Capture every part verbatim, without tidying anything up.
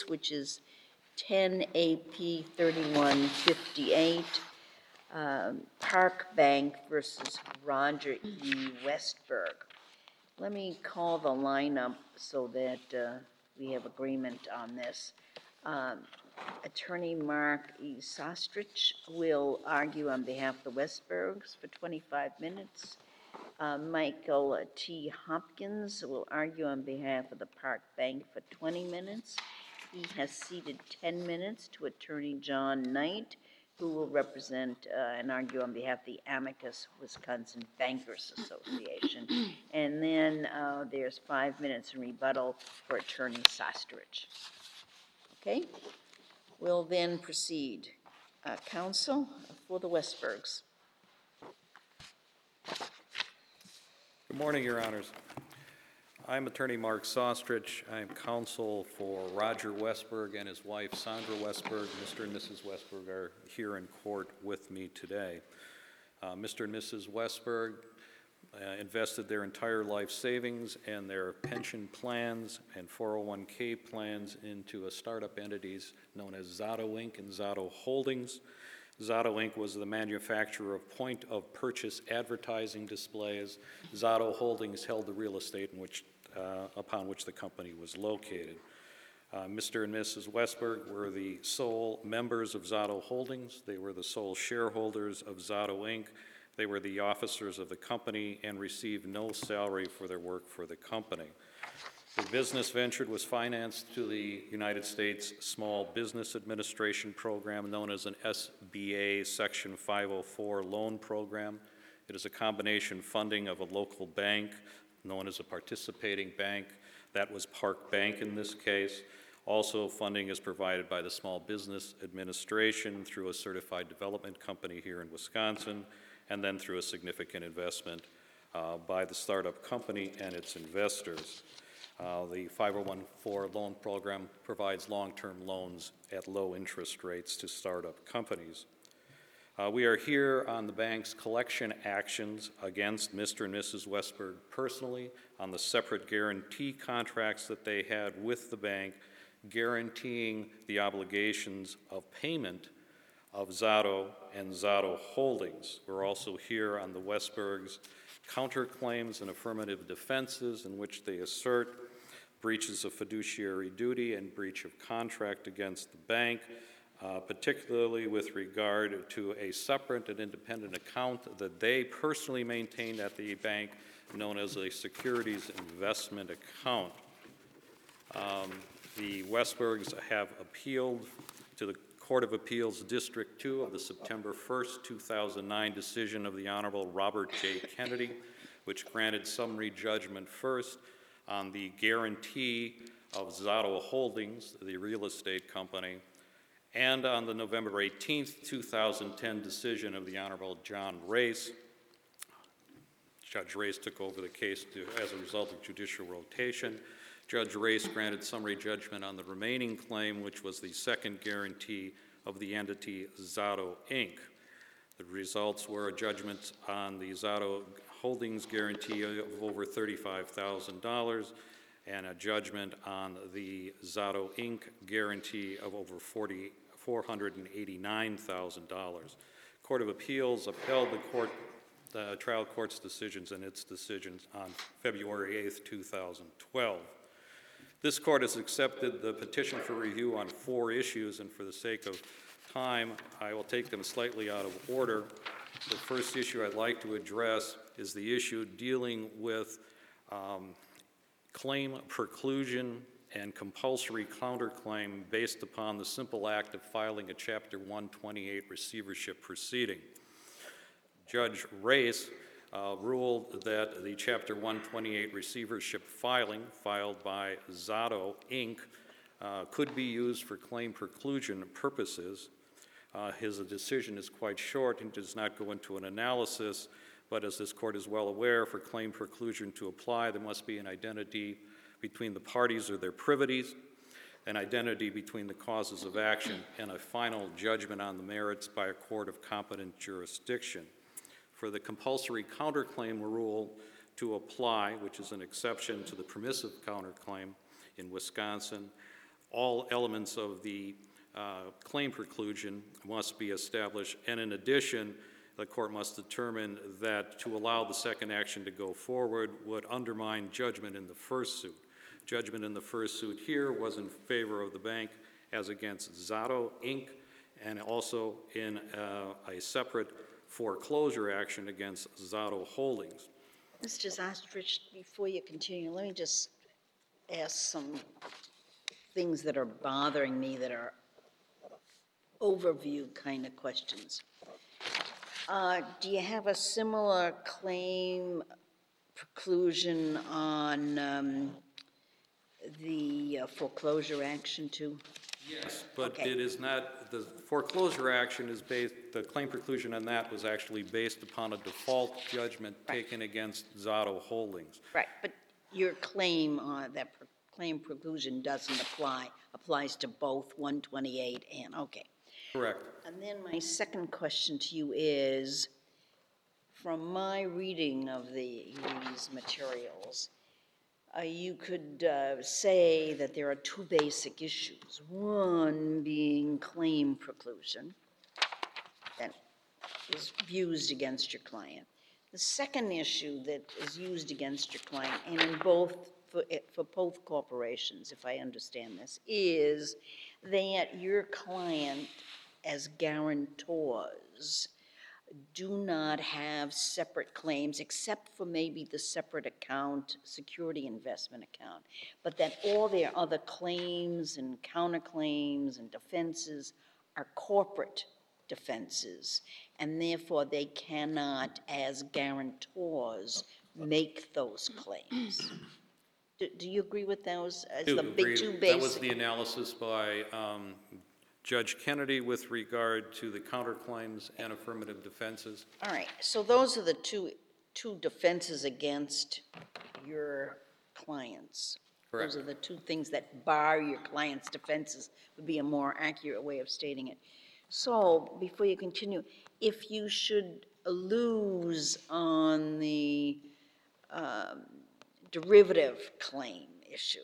case, which is ten A P thirty-one fifty-eight, um, Park Bank versus Roger E. Westberg. Let me call the lineup so that uh, we have agreement on this. Um, Attorney Mark E. Sostrich will argue on behalf of the Westbergs for twenty-five minutes. Uh, Michael T. Hopkins will argue on behalf of the Park Bank for twenty minutes. He has ceded ten minutes to Attorney John Knight, who will represent uh, and argue on behalf of the Amicus Wisconsin Bankers Association. And then uh, there's five minutes in rebuttal for Attorney Sostrich. Okay? We'll then proceed. Uh, counsel for the Westbergs. Good morning, Your Honors. I'm Attorney Mark Sostrich. I am counsel for Roger Westberg and his wife, Sandra Westberg. Mister and Missus Westberg are here in court with me today. Uh, Mister and Missus Westberg uh, invested their entire life savings and their pension plans and four oh one K plans into a startup entities known as Zato Incorporated and Zato Holdings. Zato Incorporated was the manufacturer of point-of-purchase advertising displays. Zato Holdings held the real estate in which, uh, upon which the company was located. Uh, Mister and Missus Westberg were the sole members of Zato Holdings. They were the sole shareholders of Zato Incorporated. They were the officers of the company and received no salary for their work for the company. The business venture was financed to the United States Small Business Administration program known as an S B A Section five oh four loan program. It is a combination funding of a local bank known as a participating bank. That was Park Bank in this case. Also, funding is provided by the Small Business Administration through a certified development company here in Wisconsin, and then through a significant investment uh, by the startup company and its investors. Uh, the five oh one four loan program provides long-term loans at low interest rates to startup companies. Uh, we are here on the bank's collection actions against Mister and Missus Westberg personally on the separate guarantee contracts that they had with the bank, guaranteeing the obligations of payment of Zato and Zato Holdings. We're also here on the Westbergs' counterclaims and affirmative defenses in which they assert breaches of fiduciary duty and breach of contract against the bank, uh, particularly with regard to a separate and independent account that they personally maintained at the bank known as a securities investment account. Um, the Westbergs have appealed to the Court of Appeals District two of the September first, two thousand nine decision of the Honorable Robert J. Kennedy, which granted summary judgment first on the guarantee of Zato Holdings, the real estate company, and on the November eighteenth, two thousand ten decision of the Honorable John Race. Judge Race took over the case to, as a result of judicial rotation. Judge Race granted summary judgment on the remaining claim, which was the second guarantee of the entity Zato Incorporated. The results were a judgment on the Zato Holdings guarantee of over thirty-five thousand dollars and a judgment on the Zato Incorporated guarantee of over four hundred eighty-nine thousand dollars. Court of Appeals upheld the court, the trial court's decisions and its decisions on February eighth, two thousand twelve. This court has accepted the petition for review on four issues, and for the sake of time, I will take them slightly out of order. The first issue I'd like to address is the issue dealing with um, claim preclusion and compulsory counterclaim based upon the simple act of filing a Chapter one twenty-eight receivership proceeding. Judge Race uh, ruled that the Chapter one twenty-eight receivership filing filed by Zato Incorporated uh, could be used for claim preclusion purposes. Uh, his decision is quite short and does not go into an analysis, but as this court is well aware, for claim preclusion to apply, there must be an identity between the parties or their privities, an identity between the causes of action, and a final judgment on the merits by a court of competent jurisdiction. For the compulsory counterclaim rule to apply, which is an exception to the permissive counterclaim in Wisconsin, all elements of the uh, claim preclusion must be established, and in addition, the court must determine that to allow the second action to go forward would undermine judgment in the first suit. Judgment in the first suit here was in favor of the bank as against Zotto, Incorporated, and also in uh, a separate foreclosure action against Zotto Holdings. Mister Zostrich, before you continue, let me just ask some things that are bothering me that are overview kind of questions. Uh, do you have a similar claim preclusion on um, the uh, foreclosure action too? Yes, but Okay. it is not, the foreclosure action is based, the claim preclusion on that was actually based upon a default judgment Right. taken against Zotto Holdings. Right, but your claim, uh, that pre- claim preclusion doesn't apply, applies to both one twenty-eight and, okay. Correct. And then my second question to you is, from my reading of the, these materials, uh, you could uh, say that there are two basic issues. One being claim preclusion that is used against your client. The second issue that is used against your client, and in both, for, for both corporations, if I understand this, is that your client as guarantors do not have separate claims, except for maybe the separate account, security investment account, but that all their other claims and counterclaims and defenses are corporate defenses, and therefore they cannot, as guarantors, make those claims. Do, do you agree with those as Do the big agree. two basic? That was the analysis by um, Judge Kennedy with regard to the counterclaims and affirmative defenses. All right, so those are the two, two defenses against your clients. Correct. Those are the two things that bar your client's defenses, would be a more accurate way of stating it. So, before you continue, if you should lose on the um, derivative claim issue,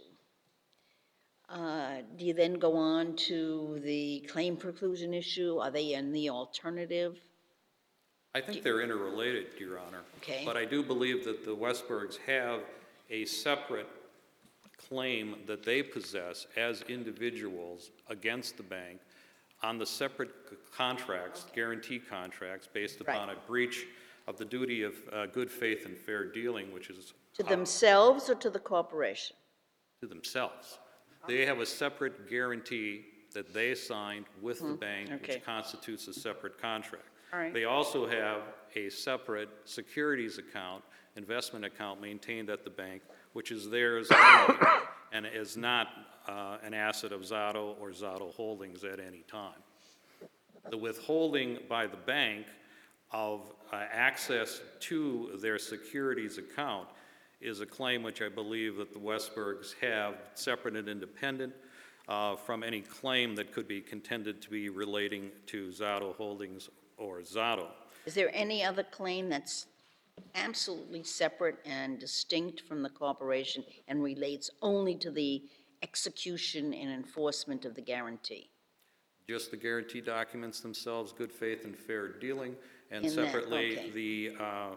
uh, do you then go on to the claim preclusion issue? Are they in the alternative? I think they're interrelated, Your Honor. Okay. But I do believe that the Westbergs have a separate claim that they possess as individuals against the bank on the separate c- contracts, guarantee contracts, based upon a Right. breach of the duty of uh, good faith and fair dealing, which is To uh, themselves or to the corporation? to themselves. They have a separate guarantee that they signed with the bank, okay. which constitutes a separate contract. All right. They also have a separate securities account, investment account maintained at the bank, which is theirs only, and is not uh, an asset of Zotto or Zotto Holdings at any time. The withholding by the bank of uh, access to their securities account is a claim which I believe that the Westbergs have, separate and independent uh, from any claim that could be contended to be relating to Zotto Holdings or Zotto. Is there any other claim that's absolutely separate and distinct from the corporation and relates only to the execution and enforcement of the guarantee? Just the guarantee documents themselves, good faith and fair dealing, and In that, separately, okay. the, uh,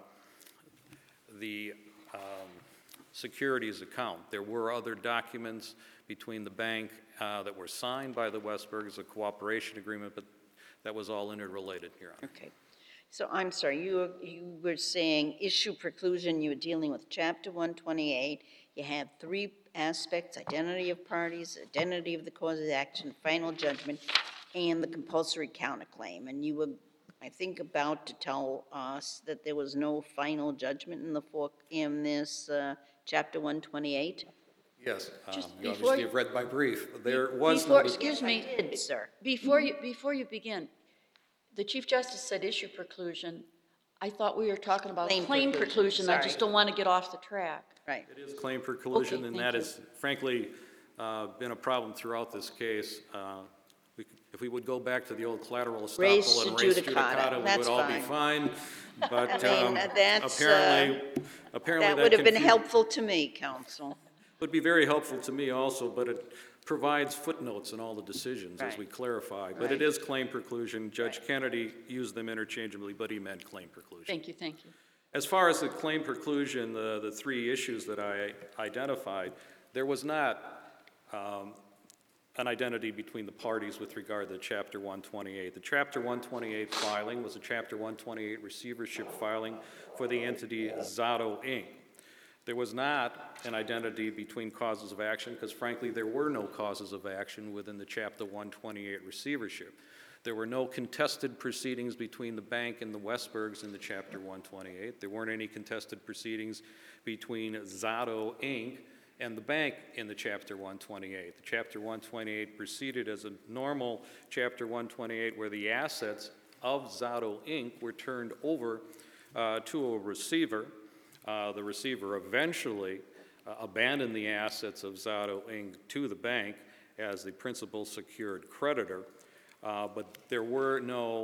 the um, securities account. There were other documents between the bank uh, that were signed by the Westbergs, a cooperation agreement, but that was all interrelated, Your Honor. Okay. So I'm sorry, you, were- you were saying issue preclusion, you were dealing with chapter one twenty-eight. You had three aspects: identity of parties, identity of the cause of action, final judgment, and the compulsory counterclaim. And you were, I think, about to tell us that there was no final judgment in the, for- in this uh, chapter one twenty-eight? Yes, um, Just you before obviously you- have read my brief. There was Before, no, excuse me, I did, sir. before you, before you begin, the Chief Justice said issue preclusion. I thought we were talking about Claim claim preclusion, preclusion. I sorry. just don't want to get off the track. Right. it is claim for collusion, Okay, and thank that you. has frankly uh, been a problem throughout this case. Uh, we could- If we would go back to the old collateral Res estoppel and res judicata, judicata, we that's would all be fine. fine. But I mean, um, that's, uh, apparently, apparently That would have been confu- helpful to me, counsel. Would be very helpful to me also, but it, provides footnotes in all the decisions, as we Right. clarify. But it is claim preclusion. Judge Kennedy used them interchangeably, but he meant claim preclusion. Thank you, thank you. As far as the claim preclusion, the, the three issues that I identified, there was not um, an identity between the parties with regard to Chapter one twenty-eight. The Chapter one twenty-eight filing was a Chapter one twenty-eight receivership filing for the entity Zato Incorporated. There was not an identity between causes of action because, frankly, there were no causes of action within the Chapter one twenty-eight receivership. There were no contested proceedings between the bank and the Westbergs in the Chapter one twenty-eight. There weren't any contested proceedings between Zato Incorporated and the bank in the Chapter one twenty-eight. The Chapter one twenty-eight proceeded as a normal Chapter one twenty-eight where the assets of Zato Incorporated were turned over uh, to a receiver. Uh, the receiver eventually uh, abandoned the assets of Zato Incorporated to the bank as the principal secured creditor, uh, but there were no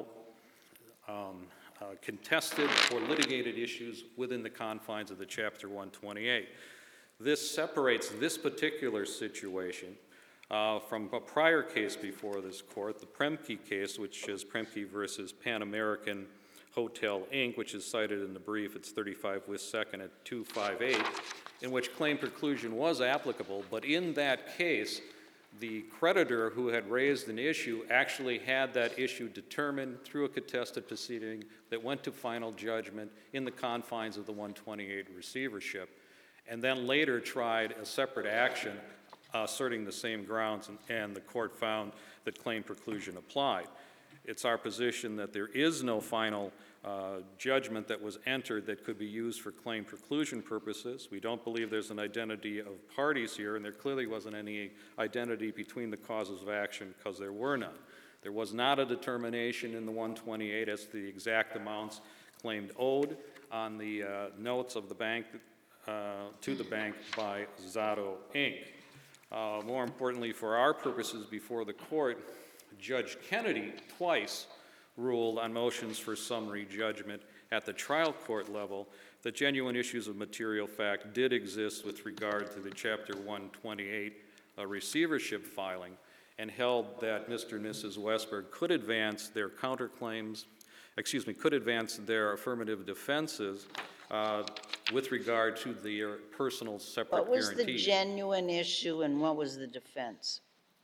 um, uh, contested or litigated issues within the confines of the Chapter one twenty-eight. This separates this particular situation uh, from a prior case before this court, the Premke case, which is Premke versus Pan American Hotel, Incorporated, which is cited in the brief. It's thirty-five West Second at two fifty-eight, in which claim preclusion was applicable, but in that case, the creditor who had raised an issue actually had that issue determined through a contested proceeding that went to final judgment in the confines of the one twenty-eight receivership, and then later tried a separate action asserting the same grounds, and, and the court found that claim preclusion applied. It's our position that there is no final uh, judgment that was entered that could be used for claim preclusion purposes. We don't believe there's an identity of parties here, and there clearly wasn't any identity between the causes of action because there were none. There was not a determination in the one twenty-eight as to the exact amounts claimed owed on the uh, notes of the bank uh, to the bank by Zato Incorporated. Uh, more importantly, for our purposes before the court, Judge Kennedy twice ruled on motions for summary judgment at the trial court level that genuine issues of material fact did exist with regard to the Chapter one twenty-eight uh, receivership filing, and held that Mister and Missus Westberg could advance their counterclaims, excuse me, could advance their affirmative defenses uh, with regard to their personal separate What was the guarantees. genuine issue and what was the defense?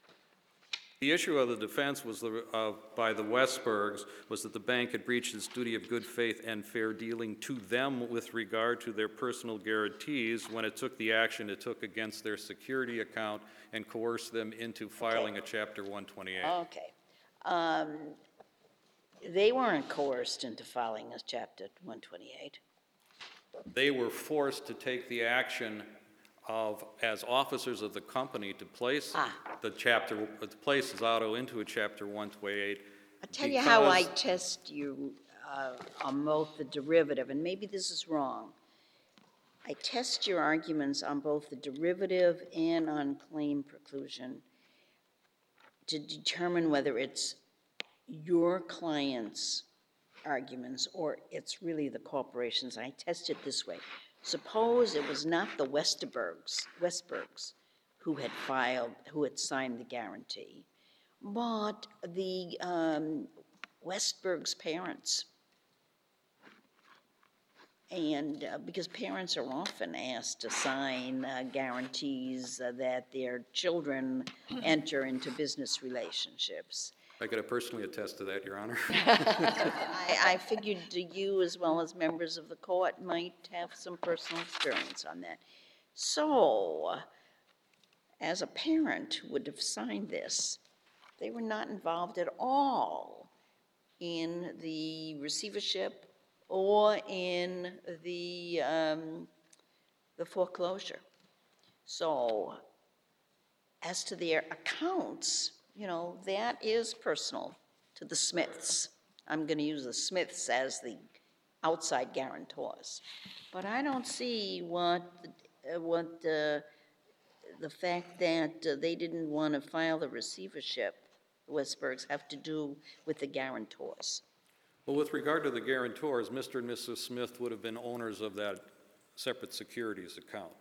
The issue of the defense was the, uh, by the Westbergs was that the bank had breached its duty of good faith and fair dealing to them with regard to their personal guarantees when it took the action it took against their security account and coerced them into filing a Chapter one twenty-eight. Okay. Um, They weren't coerced into filing a Chapter one twenty-eight. They were forced to take the action of, as officers of the company, to place Ah. the chapter, to place Zato into a Chapter one twenty-eight. I'll tell you how I because- test you uh, on both the derivative, and maybe this is wrong. I test your arguments on both the derivative and on claim preclusion to determine whether it's your client's arguments or it's really the corporation's. I test it this way. Suppose it was not the Westerbergs, Westbergs who had filed, who had signed the guarantee, but the um, Westbergs' parents. And uh, because parents are often asked to sign uh, guarantees uh, that their children enter into business relationships. I could personally attest to that, Your Honor. I, I figured you, as well as members of the court, might have some personal experience on that. So, as a parent who would have signed this, they were not involved at all in the receivership or in the, um, the foreclosure. So, as to their accounts, you know, that is personal to the Smiths. I'm going to use the Smiths as the outside guarantors. But I don't see what, uh, what uh, the fact that uh, they didn't want to file the receivership, the Westbergs, have to do with the guarantors. Well, with regard to the guarantors, Mister and Missus Smith would have been owners of that separate securities account.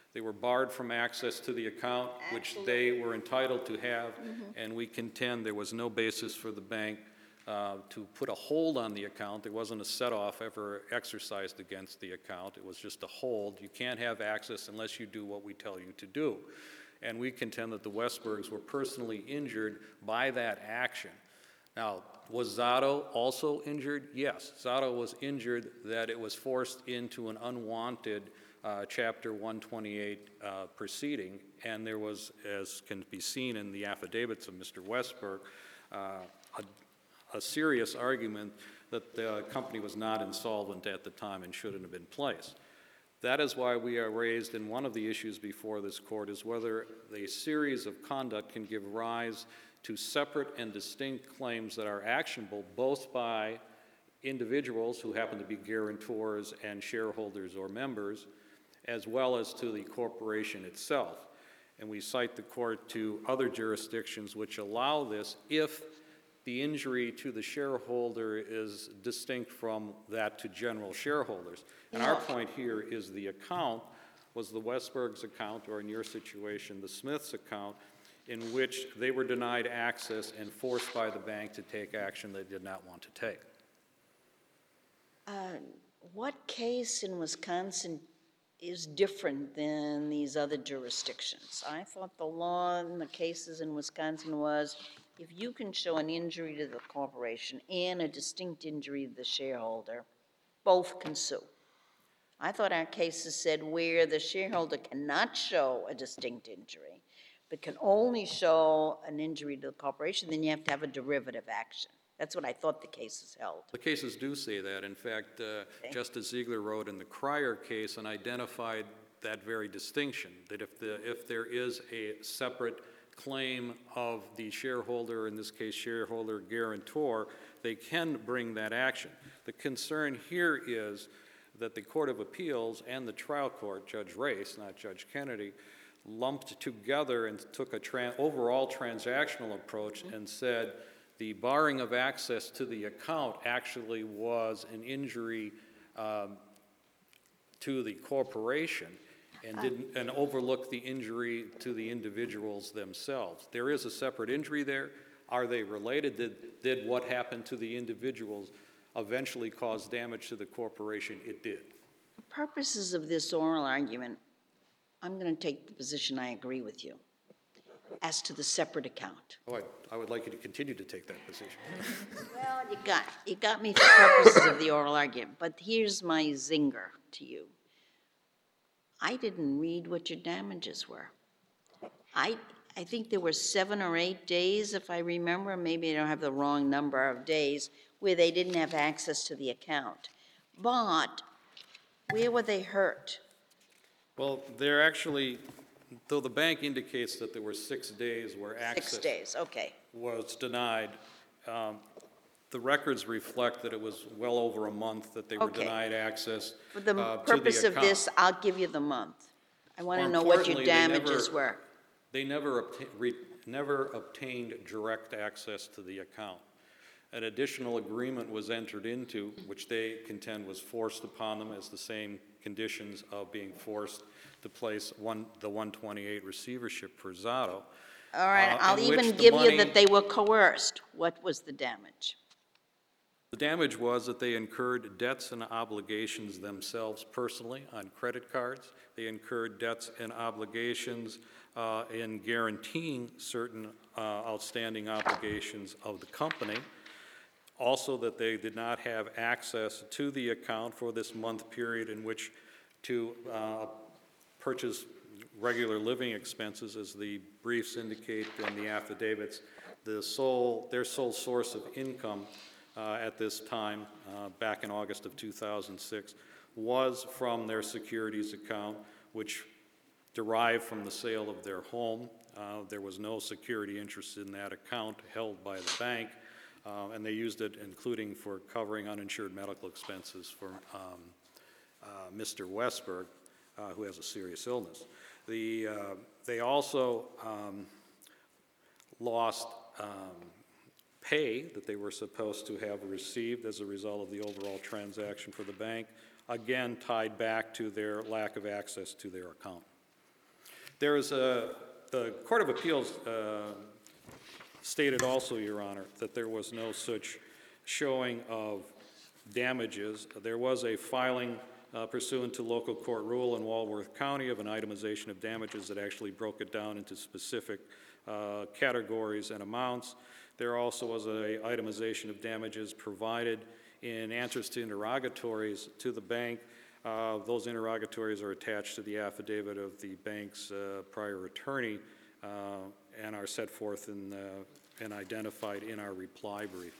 They were barred from access to the account, which they were entitled to have, and we contend there was no basis for the bank uh, to put a hold on the account. There wasn't a set-off ever exercised against the account. It was just a hold. You can't have access unless you do what we tell you to do. And we contend that the Westbergs were personally injured by that action. Now, was Zotto also injured? Yes, Zotto was injured that it was forced into an unwanted uh, Chapter one twenty-eight uh, proceeding, and there was, as can be seen in the affidavits of Mister Westberg, uh, a, a serious argument that the company was not insolvent at the time and shouldn't have been placed. That is why we are raised in one of the issues before this court is whether a series of conduct can give rise to separate and distinct claims that are actionable both by individuals who happen to be guarantors and shareholders or members, as well as to the corporation itself. And we cite the court to other jurisdictions which allow this if the injury to the shareholder is distinct from that to general shareholders. And our point here is the account was the Westberg's account, or in your situation, the Smith's account, in which they were denied access and forced by the bank to take action they did not want to take. Uh, What case in Wisconsin is different than these other jurisdictions? I thought the law in the cases in Wisconsin was if you can show an injury to the corporation and a distinct injury to the shareholder, both can sue. I thought our cases said where the shareholder cannot show a distinct injury, but can only show an injury to the corporation, then you have to have a derivative action. That's what I thought the cases held. The cases do say that. In fact, uh, Okay. Justice Ziegler wrote in the Cryer case and identified that very distinction, that if, the, if there is a separate claim of the shareholder, in this case shareholder guarantor, they can bring that action. The concern here is that the Court of Appeals and the trial court, Judge Race, not Judge Kennedy, lumped together and took a tran overall transactional approach and said the barring of access to the account actually was an injury um, to the corporation and didn't and overlooked the injury to the individuals themselves. There is a separate injury there. Are they related? Did, did what happened to the individuals eventually cause damage to the corporation? It did. For purposes of this oral argument, I'm going to take the position I agree with you as to the separate account. Oh, I, I would like you to continue to take that position. Well, you got, you got me for purposes of the oral argument, but here's my zinger to you. I didn't read what your damages were. I, I think there were seven or eight days, if I remember, maybe I don't have the wrong number of days, where they didn't have access to the account. But where were they hurt? Well, they're actually, though the bank indicates that there were six days where access Six days, okay. was denied, um, the records reflect that it was well over a month that they were Okay. denied access For the uh, to purpose of account. this, I'll give you the month. I want to More know what your importantly, they never- damages were. They never, obta- re- never obtained direct access to the account. An additional agreement was entered into, which they contend was forced upon them as the same conditions of being forced to place one, the one twenty-eight receivership for Zotto. All right, uh, I'll in which even the give you money- that they were coerced. What was the damage? The damage was that they incurred debts and obligations themselves personally on credit cards. They incurred debts and obligations uh, in guaranteeing certain uh, outstanding obligations of the company. Also, that they did not have access to the account for this month period in which to uh, purchase regular living expenses, as the briefs indicate and the affidavits. The sole, their sole source of income uh, at this time, uh, back in August of two thousand six, was from their securities account, which derived from the sale of their home. Uh, there was no security interest in that account held by the bank. Uh, and they used it including for covering uninsured medical expenses for um, uh, Mister Westberg, uh, who has a serious illness. The, uh, they also um, lost um, pay that they were supposed to have received as a result of the overall transaction for the bank, again tied back to their lack of access to their account. There is a, the Court of Appeals uh, stated also, Your Honor, that there was no such showing of damages. There was a filing uh, pursuant to local court rule in Walworth County of an itemization of damages that actually broke it down into specific uh, categories and amounts. There also was a itemization of damages provided in answers to interrogatories to the bank. Uh, those interrogatories are attached to the affidavit of the bank's uh, prior attorney uh, and are set forth in, uh, and identified in our reply brief.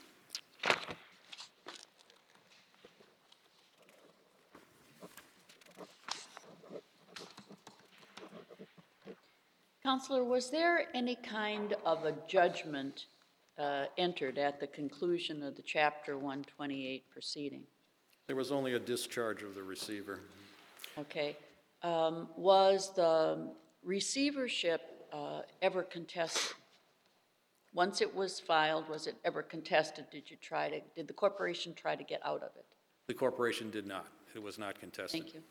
Counselor, was there any kind of a judgment uh, entered at the conclusion of the Chapter one twenty-eight proceeding? There was only a discharge of the receiver. Okay. Um, Was the receivership uh, ever contested? Once it was filed, was it ever contested? Did you try to, did the corporation try to get out of it? The corporation did not. It was not contested. Thank you.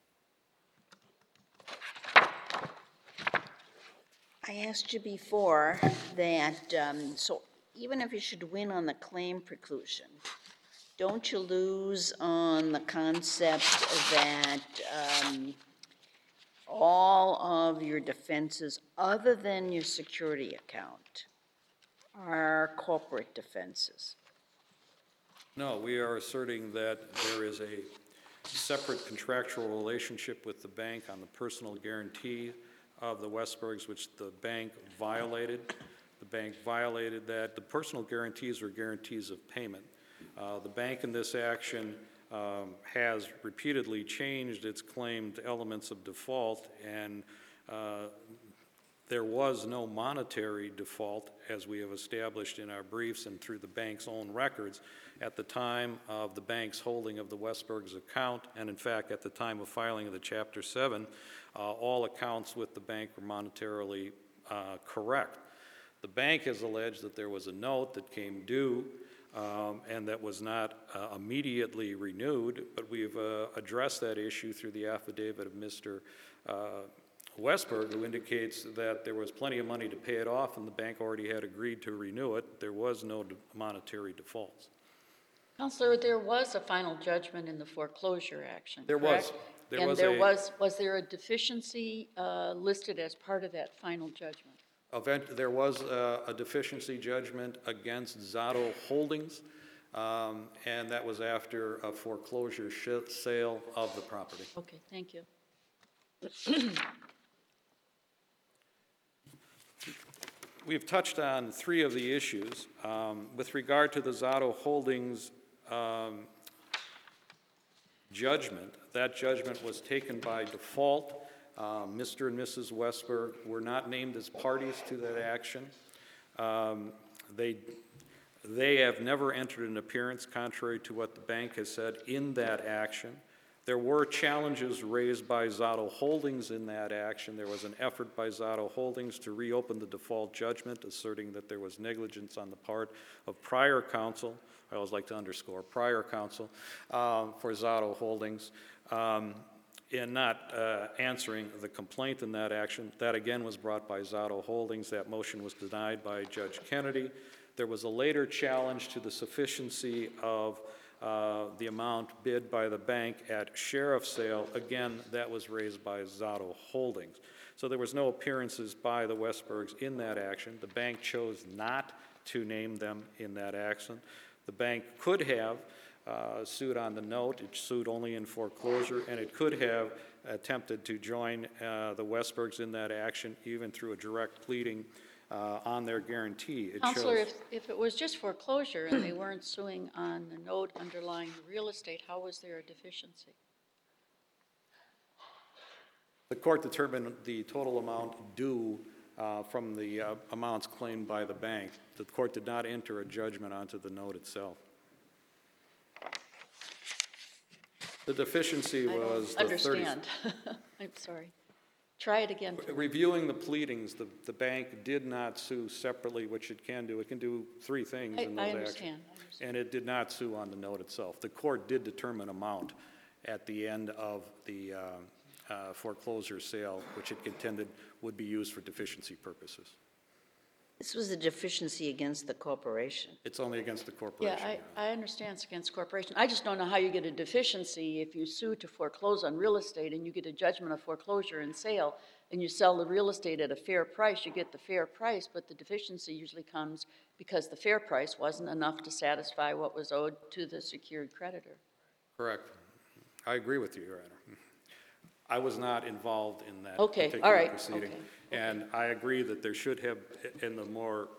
I asked you before that, um, so even if you should win on the claim preclusion, don't you lose on the concept that um, all of your defenses, other than your security account, are corporate defenses? No, we are asserting that there is a separate contractual relationship with the bank on the personal guarantee of the Westbergs, which the bank violated. The bank violated that. The personal guarantees are guarantees of payment. Uh, the bank in this action um, has repeatedly changed its claimed elements of default, and uh, there was no monetary default, as we have established in our briefs and through the bank's own records, at the time of the bank's holding of the Westbergs account, and in fact, at the time of filing of the Chapter seven, uh, all accounts with the bank were monetarily uh, correct. The bank has alleged that there was a note that came due um, and that was not uh, immediately renewed, but we've uh, addressed that issue through the affidavit of Mister Uh, Westberg, who indicates that there was plenty of money to pay it off and the bank already had agreed to renew it. There was no de- monetary defaults. Counselor, there was a final judgment in the foreclosure action, There correct? was. There And was there a- was, was there a deficiency uh, listed as part of that final judgment? Event, there was uh, a deficiency judgment against Zotto Holdings, um, and that was after a foreclosure sh- sale of the property. Okay, thank you. We've touched on three of the issues. Um, with regard to the Zotto Holdings um, judgment, that judgment was taken by default. Uh, Mister and Missus Westberg were not named as parties to that action. Um, they, they have never entered an appearance contrary to what the bank has said in that action. There were challenges raised by Zotto Holdings in that action. There was an effort by Zotto Holdings to reopen the default judgment, asserting that there was negligence on the part of prior counsel. I always like to underscore prior counsel um, for Zotto Holdings um, in not uh, answering the complaint in that action. That again was brought by Zotto Holdings. That motion was denied by Judge Kennedy. There was a later challenge to the sufficiency of Uh, the amount bid by the bank at sheriff sale. Again, that was raised by Zotto Holdings. So there was no appearances by the Westbergs in that action. The bank chose not to name them in that action. The bank could have uh, sued on the note. It sued only in foreclosure, and it could have attempted to join uh, the Westbergs in that action, even through a direct pleading Uh, on their guarantee. It Counselor, shows- if, if it was just foreclosure and they weren't suing on the note underlying the real estate, how was there a deficiency? The court determined the total amount due uh, from the uh, amounts claimed by the bank. The court did not enter a judgment onto the note itself. The deficiency I don't was the thirty. understand. I'm sorry. Try it again. please. Reviewing the pleadings, the, the bank did not sue separately, which it can do. It can do three things I- in I those understand, actions. I understand. And it did not sue on the note itself. The court did determine amount at the end of the, uh, uh, foreclosure sale, which it contended would be used for deficiency purposes. This was a deficiency against the corporation. It's only against the Yeah, corporation. I, Your Honor. I understand it's against corporation. I just don't know how you get a deficiency if you sue to foreclose on real estate and you get a judgment of foreclosure and sale, and you sell the real estate at a fair price, you get the fair price, but the deficiency usually comes because the fair price wasn't enough to satisfy what was owed to the secured creditor. Correct. I agree with you, Your Honor. I was not involved in that Okay, all particular right, proceeding. okay. And I agree that there should have, in the more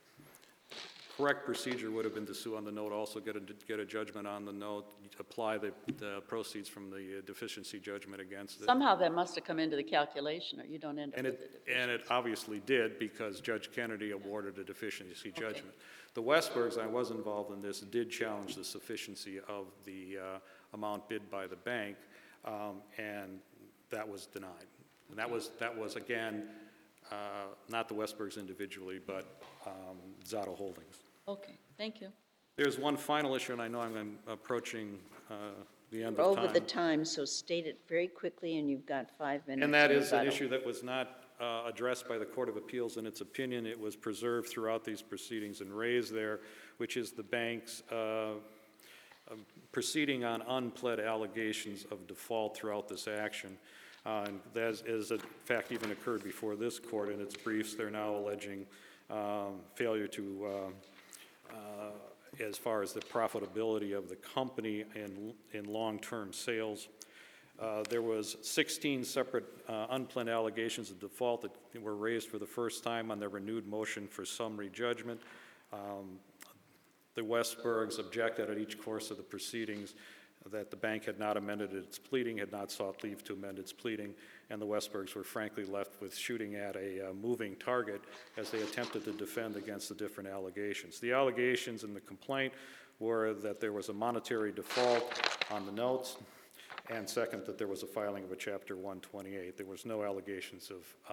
correct procedure would have been to sue on the note, also get a, get a judgment on the note, apply the, the proceeds from the deficiency judgment against it. Somehow that must have come into the calculation, or you don't end up And with it, a deficiency. and it obviously did, because Judge Kennedy awarded a deficiency judgment. The Westbergs, I was involved in this, did challenge the sufficiency of the uh, amount bid by the bank, um, and that was denied. And that was, that was again, uh, not the Westbergs individually, but um, Zotto Holdings. Okay, thank you. There's one final issue, and I know I'm approaching uh, the end We're of over the time. time, so state it very quickly, and you've got five minutes. And that to is an rebuttal. issue that was not uh, addressed by the Court of Appeals in its opinion. It was preserved throughout these proceedings and raised there, which is the bank's uh, um, proceeding on unpled allegations of default throughout this action. Uh, and that is, in fact, even occurred before this court in its briefs. They're now alleging um, failure to, uh, uh, as far as the profitability of the company in, in long-term sales. Uh, there was sixteen separate uh, unpled allegations of default that were raised for the first time on their renewed motion for summary judgment. Um, the Westbergs objected at each course of the proceedings that the bank had not amended its pleading, had not sought leave to amend its pleading, and the Westbergs were frankly left with shooting at a uh, moving target as they attempted to defend against the different allegations. The allegations in the complaint were that there was a monetary default on the notes, and second, that there was a filing of a Chapter one twenty-eight. There was no allegations of um,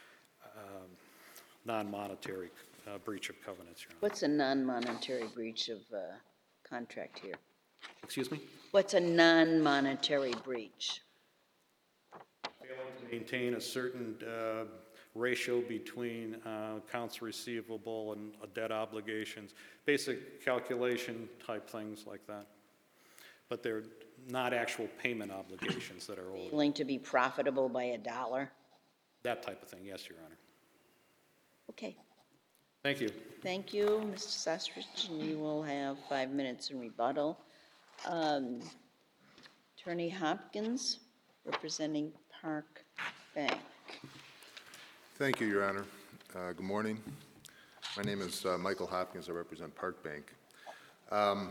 um, non-monetary uh, breach of covenants, Your Honor. What's a non-monetary breach of uh, contract here? Excuse me? What's a non-monetary breach? Failing to maintain a certain uh, ratio between uh, accounts receivable and uh, debt obligations, basic calculation type things like that. But they're not actual payment obligations that are owed. Failing to be profitable by a dollar? That type of thing, yes, Your Honor. Okay, Thank you. thank you, Mister Sostrich, and you will have five minutes in rebuttal. Um, Attorney Hopkins, representing Park Bank. Thank you, Your Honor. Uh, Good morning. My name is uh, Michael Hopkins. I represent Park Bank. Um,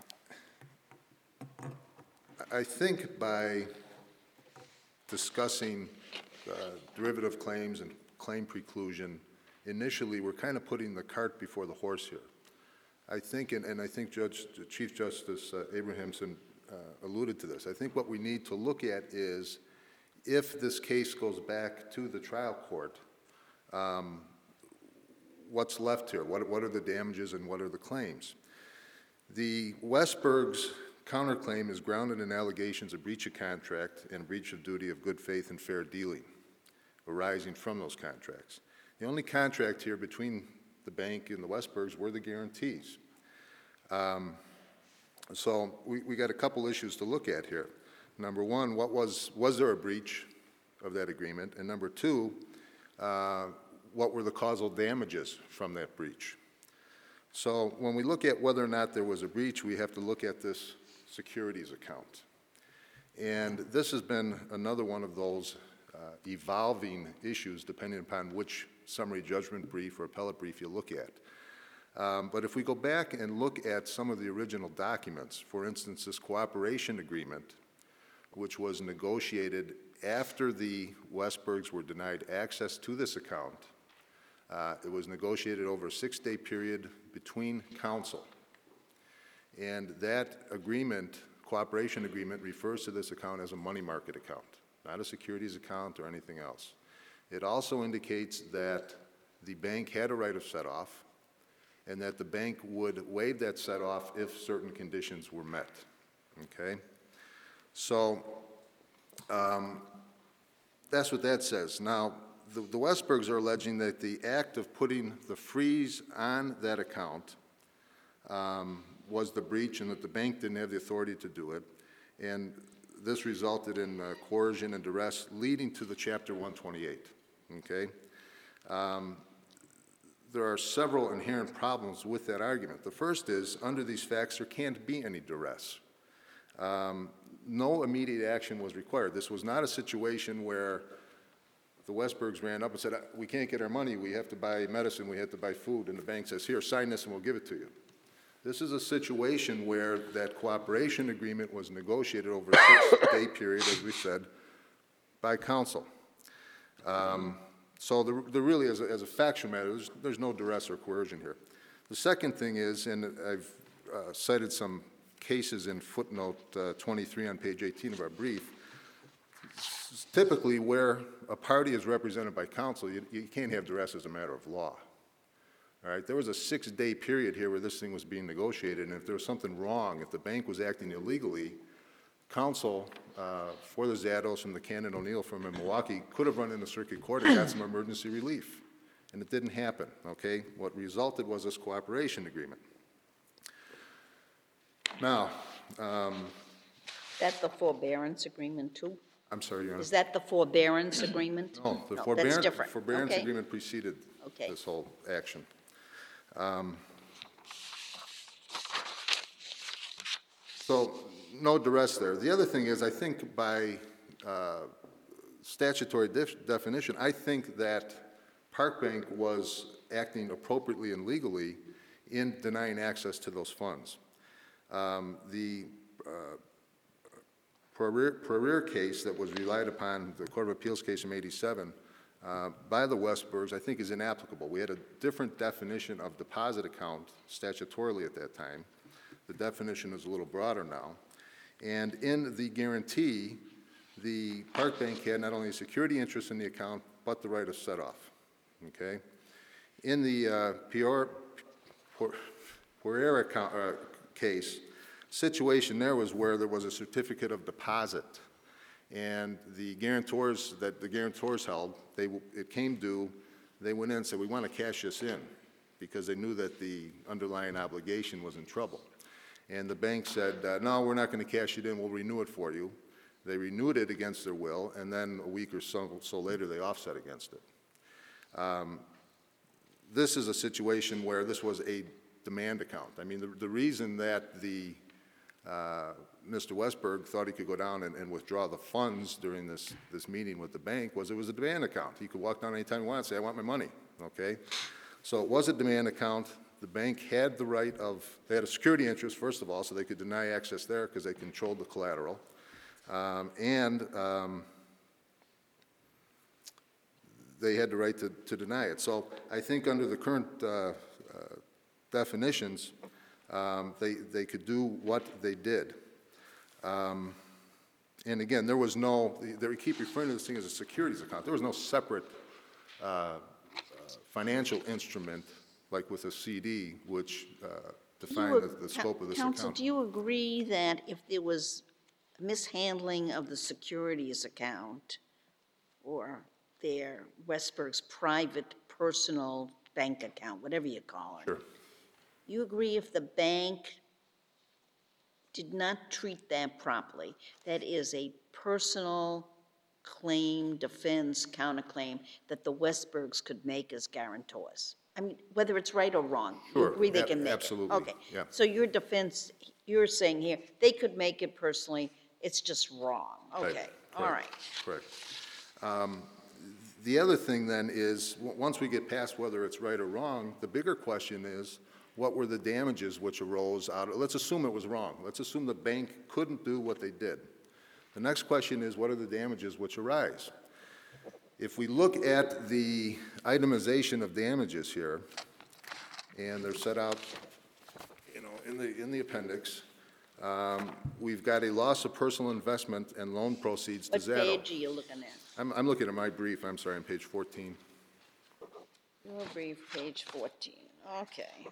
I think by discussing uh, derivative claims and claim preclusion, initially, we're kind of putting the cart before the horse here. I think, and, and I think Judge, Chief Justice uh, Abrahamson uh, alluded to this, I think what we need to look at is if this case goes back to the trial court, um, what's left here? What, what are the damages and what are the claims? The Westberg's counterclaim is grounded in allegations of breach of contract and breach of duty of good faith and fair dealing arising from those contracts. The only contract here between the bank and the Westbergs were the guarantees. Um, so we, we got a couple issues to look at here. Number one, what was, was there a breach of that agreement? And number two, uh, what were the causal damages from that breach? So when we look at whether or not there was a breach, we have to look at this securities account. And this has been another one of those uh, evolving issues depending upon which summary judgment brief or appellate brief you look at. Um, but if we go back and look at some of the original documents, for instance, this cooperation agreement, which was negotiated after the Westbergs were denied access to this account, uh, it was negotiated over a six-day period between counsel. And that agreement, cooperation agreement, refers to this account as a money market account, not a securities account or anything else. It also indicates that the bank had a right of set-off and that the bank would waive that set-off if certain conditions were met, okay? So um, that's what that says. Now, the the Westbergs are alleging that the act of putting the freeze on that account um, was the breach and that the bank didn't have the authority to do it. And this resulted in uh, coercion and duress leading to the Chapter one twenty-eight, okay? Um, there are several inherent problems with that argument. The first is, under these facts, there can't be any duress. Um, no immediate action was required. This was not a situation where the Westbergs ran up and said, we can't get our money, we have to buy medicine, we have to buy food, and the bank says, here, sign this and we'll give it to you. This is a situation where that cooperation agreement was negotiated over a six-day period, as we said, by counsel. Um, so there, there really, as a, as a factual matter, there's, there's no duress or coercion here. The second thing is, and I've uh, cited some cases in footnote uh, twenty-three on page eighteen of our brief, typically where a party is represented by counsel, you, you can't have duress as a matter of law. All right, there was a six-day period here where this thing was being negotiated, and if there was something wrong, if the bank was acting illegally, counsel uh, for the Zados and the Cannon O'Neill from in Milwaukee could have run into circuit court and got some emergency relief, and it didn't happen, okay? What resulted was this cooperation agreement. Now, um, That the forbearance agreement too? I'm sorry, Your Honor. Is that the forbearance agreement? No, the that's forbearance, different. forbearance Okay. agreement preceded Okay. this whole action. Um, So, no duress there. The other thing is, I think by uh, statutory def- definition, I think that Park Bank was acting appropriately and legally in denying access to those funds. Um, The uh, Pereira Pereira case that was relied upon, the Court of Appeals case from eighty-seven, uh, by the Westbergs, I think is inapplicable. We had a different definition of deposit account statutorily at that time. The definition is a little broader now. And in the guarantee, the Park Bank had not only a security interest in the account, but the right of set-off, okay? In the uh, Peor- Pereira account, uh, case, situation there was where there was a certificate of deposit, and the guarantors that the guarantors held, they, it came due, they went in and said, we want to cash this in, because they knew that the underlying obligation was in trouble. And the bank said, uh, no, we're not going to cash it in, we'll renew it for you. They renewed it against their will, and then a week or so, so later, they offset against it. Um, this is a situation where this was a demand account. I mean, the, the reason that the uh, Mister Westberg thought he could go down and, and withdraw the funds during this, this meeting with the bank was it was a demand account. He could walk down anytime he wanted and say, I want my money, okay? So it was a demand account. The bank had the right of, they had a security interest, first of all, so they could deny access there because they controlled the collateral. Um, and um, they had the right to, to deny it. So I think under the current uh, uh, definitions, um, they, they could do what they did. Um, and again, there was no, they keep referring to this thing as a securities account. There was no separate uh, uh, financial instrument like with a C D, which uh, defined the, the scope of this Counsel, account. do you agree that if there was mishandling of the securities account or their Westberg's private personal bank account, whatever you call it? Sure. You agree if the bank did not treat that properly, that is a personal claim, defense, counterclaim that the Westbergs could make as guarantors? I mean, whether it's right or wrong, you Sure, agree they ab- can make it? absolutely, Okay. yeah. So your defense, you're saying here, they could make it personally, it's just wrong. Right, Okay, all correct, right. Correct. Um, The other thing then is, w- once we get past whether it's right or wrong, the bigger question is, what were the damages which arose out of, let's assume it was wrong. Let's assume the bank couldn't do what they did. The next question is, what are the damages which arise? If we look at the itemization of damages here, and they're set out, you know, in the, in the appendix, um, we've got a loss of personal investment and loan proceeds to What Zato. page are you looking at? I'm, I'm looking at my brief, I'm sorry, on page fourteen. Your brief, page fourteen, okay.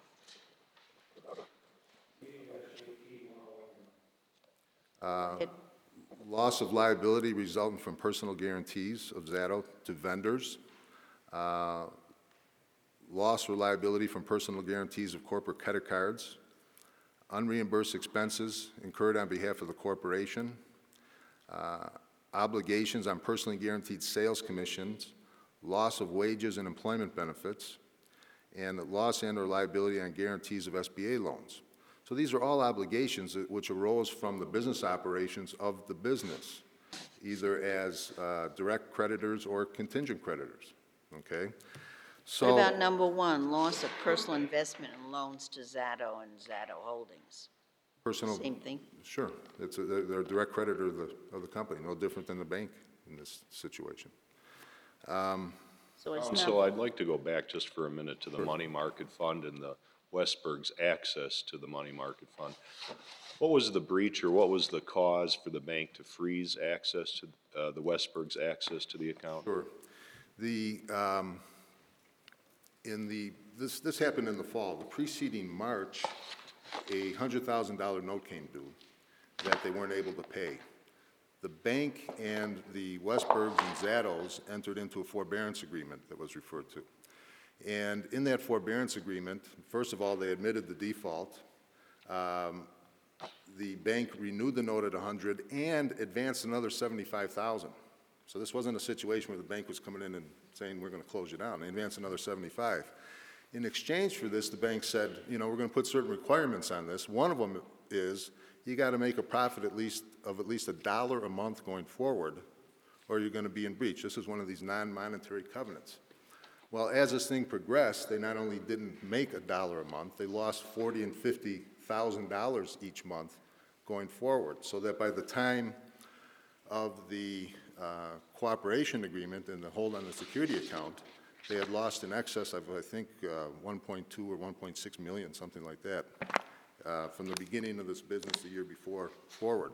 It- Loss of liability resulting from personal guarantees of Zato to vendors. Uh, Loss or liability from personal guarantees of corporate credit cards. Unreimbursed expenses incurred on behalf of the corporation. Uh, Obligations on personally guaranteed sales commissions. Loss of wages and employment benefits. And loss and/or liability on guarantees of S B A loans. So these are all obligations that- which arose from the business operations of the business, either as uh, direct creditors or contingent creditors, okay? So, What about number one, loss of personal investment in loans to Zato and Zato Holdings? personal, Same thing. sure, it's, a- they're they're a direct creditor of the, of the company, no different than the bank in this situation. So it's So not, I'd like to go back just for a minute to the money market fund and the Westberg's access to the money market fund. What was the breach or what was the cause for the bank to freeze access to, uh, the Westberg's access to the account? Sure. The, um, in the, this, this happened in the fall. The preceding March, a one hundred thousand dollar note came due that they weren't able to pay. The bank and the Westbergs and Zatos entered into a forbearance agreement that was referred to. And in that forbearance agreement, first of all, they admitted the default. Um, The bank renewed the note at one hundred and advanced another seventy-five thousand. So this wasn't a situation where the bank was coming in and saying, we're going to close you down. They advanced another seventy-five. In exchange for this, the bank said, you know, we're going to put certain requirements on this. One of them is you got to make a profit at least of at least a dollar a month going forward, or you're going to be in breach. This is one of these non-monetary covenants. Well, as this thing progressed, they not only didn't make a dollar a month, they lost forty and fifty thousand dollars each month going forward, so that by the time of the uh, cooperation agreement and the hold on the security account, they had lost in excess of, I think, uh, one point two or one point six million, something like that, uh, from the beginning of this business the year before forward.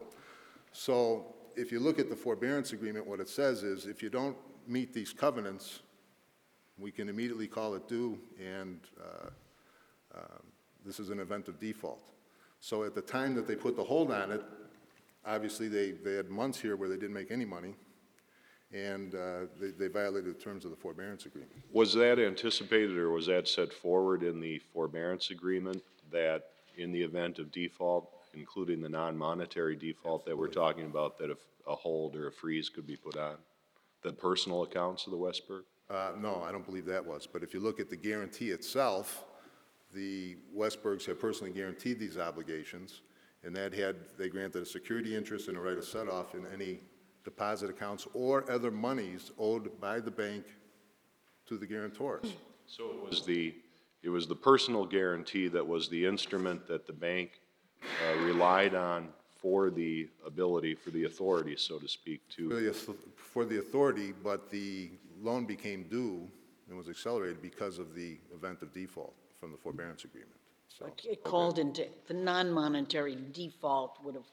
So if you look at the forbearance agreement, what it says is if you don't meet these covenants, we can immediately call it due, and uh, um, this is an event of default. So at the time that they put the hold on it, obviously they, they had months here where they didn't make any money, and uh, they, they violated the terms of the forbearance agreement. Was that anticipated or was that set forward in the forbearance agreement that in the event of default, including the non-monetary default that we're talking about, that if a hold or a freeze could be put on the personal accounts of the Westberg? Uh, no, I don't believe that was, but if you look at the guarantee itself, the Westbergs have personally guaranteed these obligations, and that had, they granted a security interest and a right of set-off in any deposit accounts or other monies owed by the bank to the guarantors. So it was the, it was the personal guarantee that was the instrument that the bank uh, relied on for the ability, for the authority, so to speak, For to, the, for the authority, but the loan became due and was accelerated because of the event of default from the forbearance agreement. So, it called into, the non-monetary default would have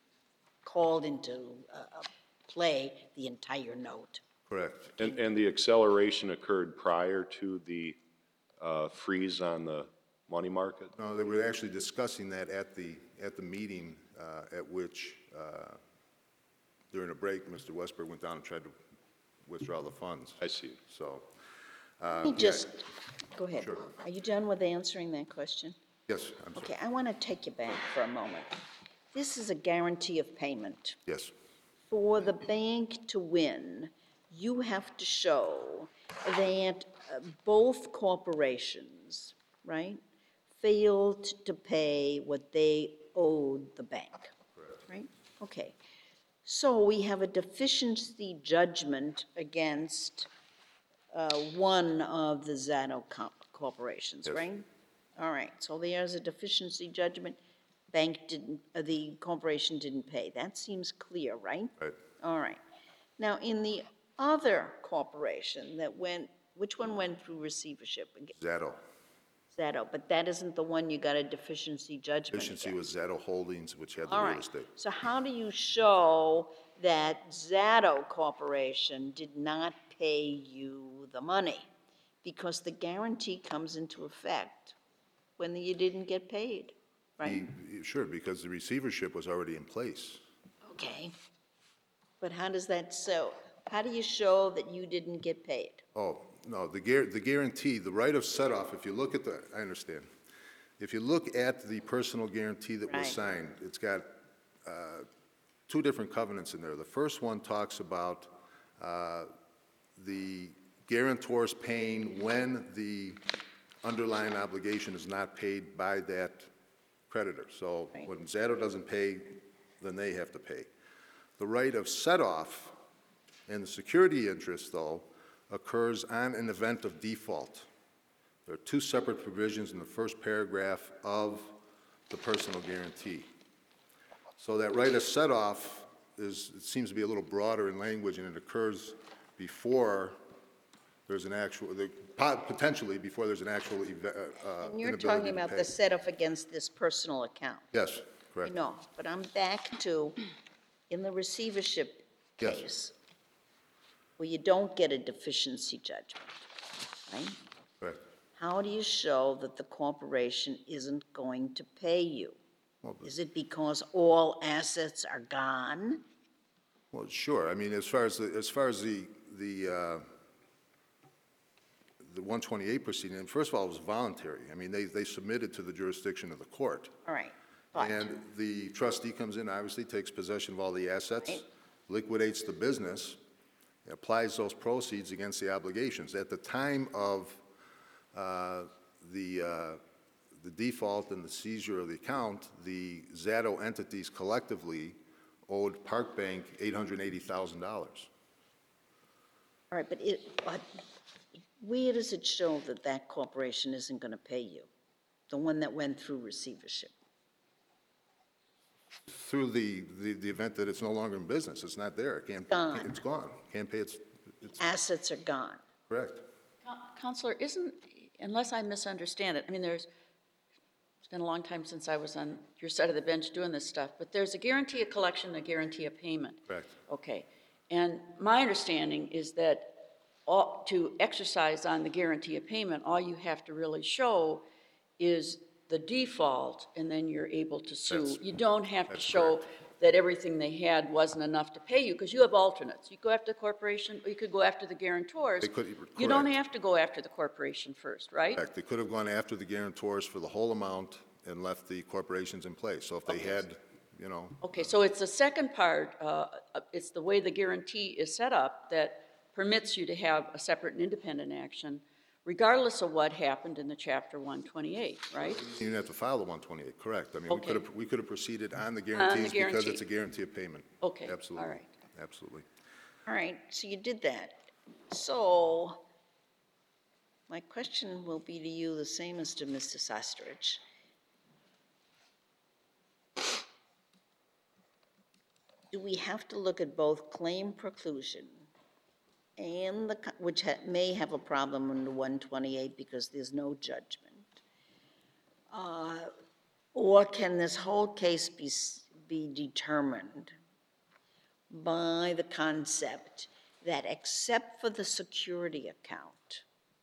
called into uh, uh, play the entire note. correct. and, and the acceleration occurred prior to the uh, freeze on the money market? No, they were actually discussing that at the, at the meeting uh, at which, uh, during a break, Mister Westberg went down and tried to withdraw the funds. I see. So, Let me just, go ahead. Sure. Are you done with answering that question? yes, I'm sorry. Okay, I want to take you back for a moment. This is a guarantee of payment. Yes, For the bank to win, you have to show that uh, both corporations, right, failed to pay what they owed the bank. Right? Okay. So we have a deficiency judgment against uh, one of the Zato co- corporations, Yes. right? All right, so there's a deficiency judgment. Bank didn't, uh, the corporation didn't pay. That seems clear, right? right. All right. Now, in the other corporation that went, which one went through receivership? Zato. Zato, but that isn't the one you got a deficiency judgment Efficiency against. was Zato Holdings, which had the All real right. estate. So how do you show that Zato Corporation did not pay you the money? Because the guarantee comes into effect when you didn't get paid, right? The- Sure, because the receivership was already in place. Okay. But how does that, so, how do you show that you didn't get paid? Oh, no, the guar, the guarantee, the right of set-off, if you look at the, I understand. If you look at the personal guarantee that was Right. signed, it's got uh, two different covenants in there. The first one talks about uh, the guarantors paying when the underlying obligation is not paid by that creditor. So Right. when Zato doesn't pay, then they have to pay. The right of set-off and the security interest, though, occurs on an event of default. There are two separate provisions in the first paragraph of the personal guarantee. So that right of set-off is, it seems to be a little broader in language, and it occurs before there's an actual, the- potentially before there's an actual eve- uh, And you're inability talking to about pay. the set-off against this personal account. Yes, I correct. know, but I'm back to, in the receivership Yes. case, where you don't get a deficiency judgment, right? Correct. How do you show that the corporation isn't going to pay you? Well, Is it because all assets are gone? Well, sure. I mean, as far as the, as far as the, the, uh, the one twenty-eight proceeding, and first of all, it was voluntary. I mean, they, they submitted to the jurisdiction of the court. All right, but, And the trustee comes in, obviously takes possession of all the assets, Right. liquidates the business, applies those proceeds against the obligations. At the time of uh, the, uh, the default and the seizure of the account, the Zato entities collectively owed Park Bank eight hundred eighty thousand dollars. all right, but it, but where does it show that that corporation isn't going to pay you? The one that went through receivership? Through the, the, the event that it's no longer in business, it's not there, it can't, Gone. it's gone, can't pay its, it's Assets are gone. correct. Coun- Counselor, isn't, unless I misunderstand it, I mean, there's, it's been a long time since I was on your side of the bench doing this stuff, but there's a guarantee of collection, and a guarantee of payment. Correct. Okay. And my understanding is that all, to exercise on the guarantee of payment, all you have to really show is the default, and then you're able to sue. That's- You don't have to that's show correct. that everything they had wasn't enough to pay you, because you have alternates. You go after the corporation, or you could go after the guarantors. They could- You don't correct. have to go after the corporation first, right? Correct. They could have gone after the guarantors for the whole amount and left the corporations in place. So if they Okay. had, you know, Okay, so it's the second part, uh, uh, it's the way the guarantee is set up that permits you to have a separate and independent action, regardless of what happened in the Chapter one twenty-eight, right? you didn't have to file the one twenty-eight, correct. I mean, we Okay. could have, we could have proceeded on the guarantees because guarantee. it's a guarantee of payment. Okay, all Absolutely. right. Absolutely. All right, so you did that. So my question will be to you the same as to Mister Sastridge. Do we have to look at both claim preclusion and the, co- which ha- may have a problem under one twenty-eight because there's no judgment? Uh, Or can this whole case be, s- be determined by the concept that except for the security account,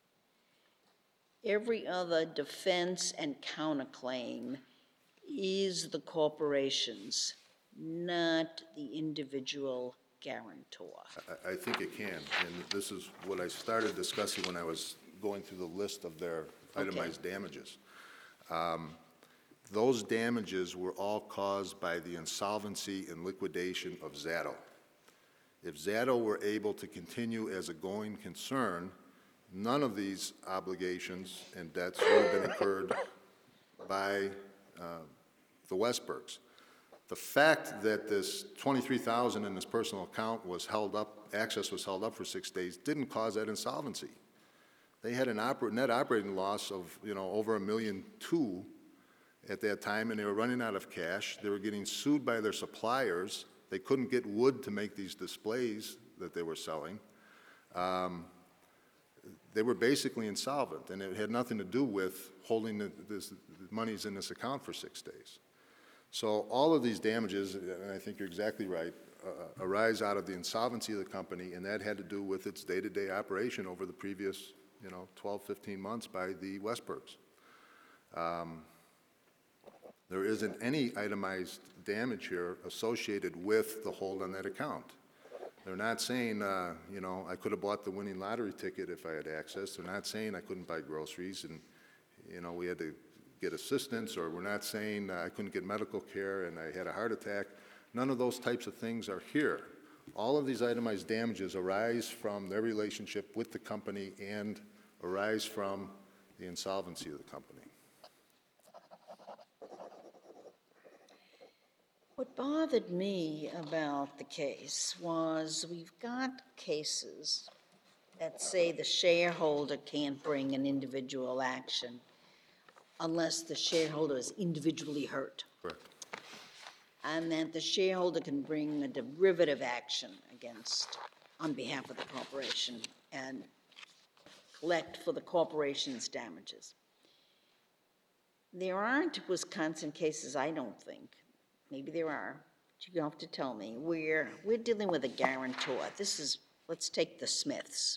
every other defense and counterclaim is the corporation's, not the individual guarantor? I, I think it can, and this is what I started discussing when I was going through the list of their itemized damages. Um, Those damages were all caused by the insolvency and liquidation of Zato. If Zato were able to continue as a going concern, none of these obligations and debts would have been incurred by uh, the Westbergs. The fact that this twenty-three thousand dollars in this personal account was held up, access was held up for six days, didn't cause that insolvency. They had an oper, net operating loss of, you know, over a million two at that time, and they were running out of cash. They were getting sued by their suppliers. They couldn't get wood to make these displays that they were selling. Um, They were basically insolvent, and it had nothing to do with holding the, this, the monies in this account for six days. So all of these damages, and I think you're exactly right, uh, arise out of the insolvency of the company, and that had to do with its day-to-day operation over the previous, you know, twelve, fifteen months by the Westbergs. Um, There isn't any itemized damage here associated with the hold on that account. They're not saying, uh, you know, I could have bought the winning lottery ticket if I had access. They're not saying I couldn't buy groceries and, you know, we had to get assistance, or we're not saying uh, I couldn't get medical care and I had a heart attack. None of those types of things are here. All of these itemized damages arise from their relationship with the company and arise from the insolvency of the company. What bothered me about the case was we've got cases that say the shareholder can't bring an individual action unless the shareholder is individually hurt, Correct. and that the shareholder can bring a derivative action against, on behalf of the corporation, and collect for the corporation's damages. There aren't Wisconsin cases, I don't think, maybe there are, but you have to tell me, where we're dealing with a guarantor. This is, let's take the Smiths.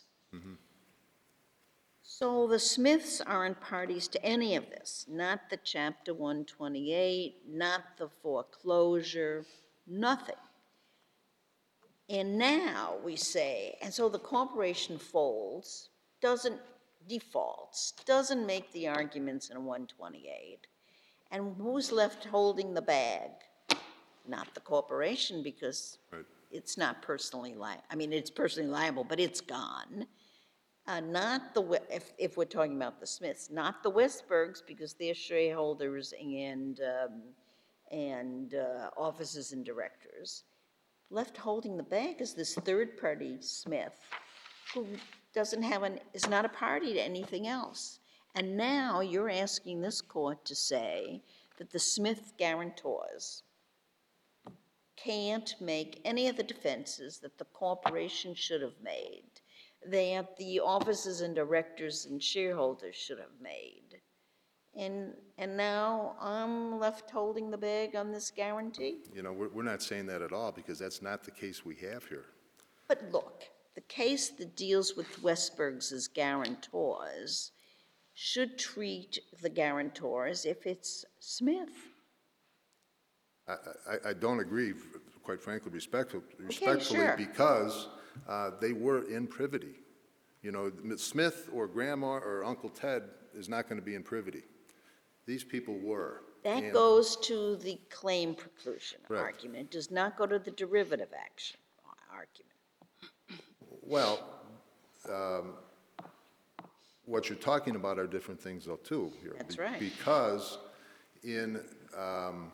So the Smiths aren't parties to any of this, not the Chapter one twenty-eight, not the foreclosure, nothing. And now we say, and so the corporation folds, doesn't, defaults, doesn't make the arguments in one twenty-eight, and who's left holding the bag? Not the corporation, because Right. it's not personally li, I mean, it's personally liable, but it's gone. Uh, not the, We- if, if we're talking about the Smiths, not the Westbergs, because they're shareholders and, um, and uh, officers and directors. Left holding the bag is this third-party Smith, who doesn't have an, is not a party to anything else. And now you're asking this court to say that the Smith guarantors can't make any of the defenses that the corporation should have made, that the officers and directors and shareholders should have made. And, and now I'm left holding the bag on this guarantee? You know, we're, we're not saying that at all, because that's not the case we have here. But look, the case that deals with Westbergs as guarantors should treat the guarantors if it's Smith. I, I, I don't agree, quite frankly, respectful, sure. respectfully, because uh, they were in privity. You know, Smith or Grandma or Uncle Ted is not going to be in privity. These people were. That And- goes to the claim preclusion Correct. argument, does not go to the derivative action argument. Well, um, what you're talking about are different things, though, too, here. That's Be- right. Because in um,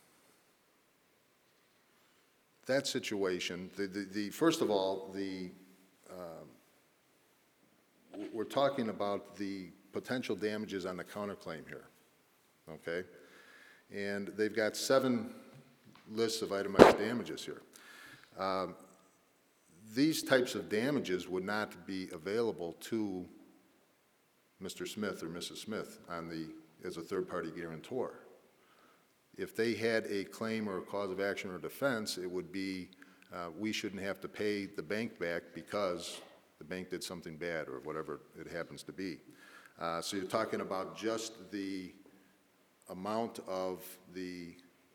that situation, the, the, the, first of all, the, um, w- we're talking about the potential damages on the counterclaim here, okay? And they've got seven lists of itemized damages here. Um, These types of damages would not be available to Mister Smith or Missus Smith on the, as a third-party guarantor. If they had a claim or a cause of action or defense, it would be, uh, we shouldn't have to pay the bank back because the bank did something bad or whatever it happens to be. Uh, so you're talking about just the amount of the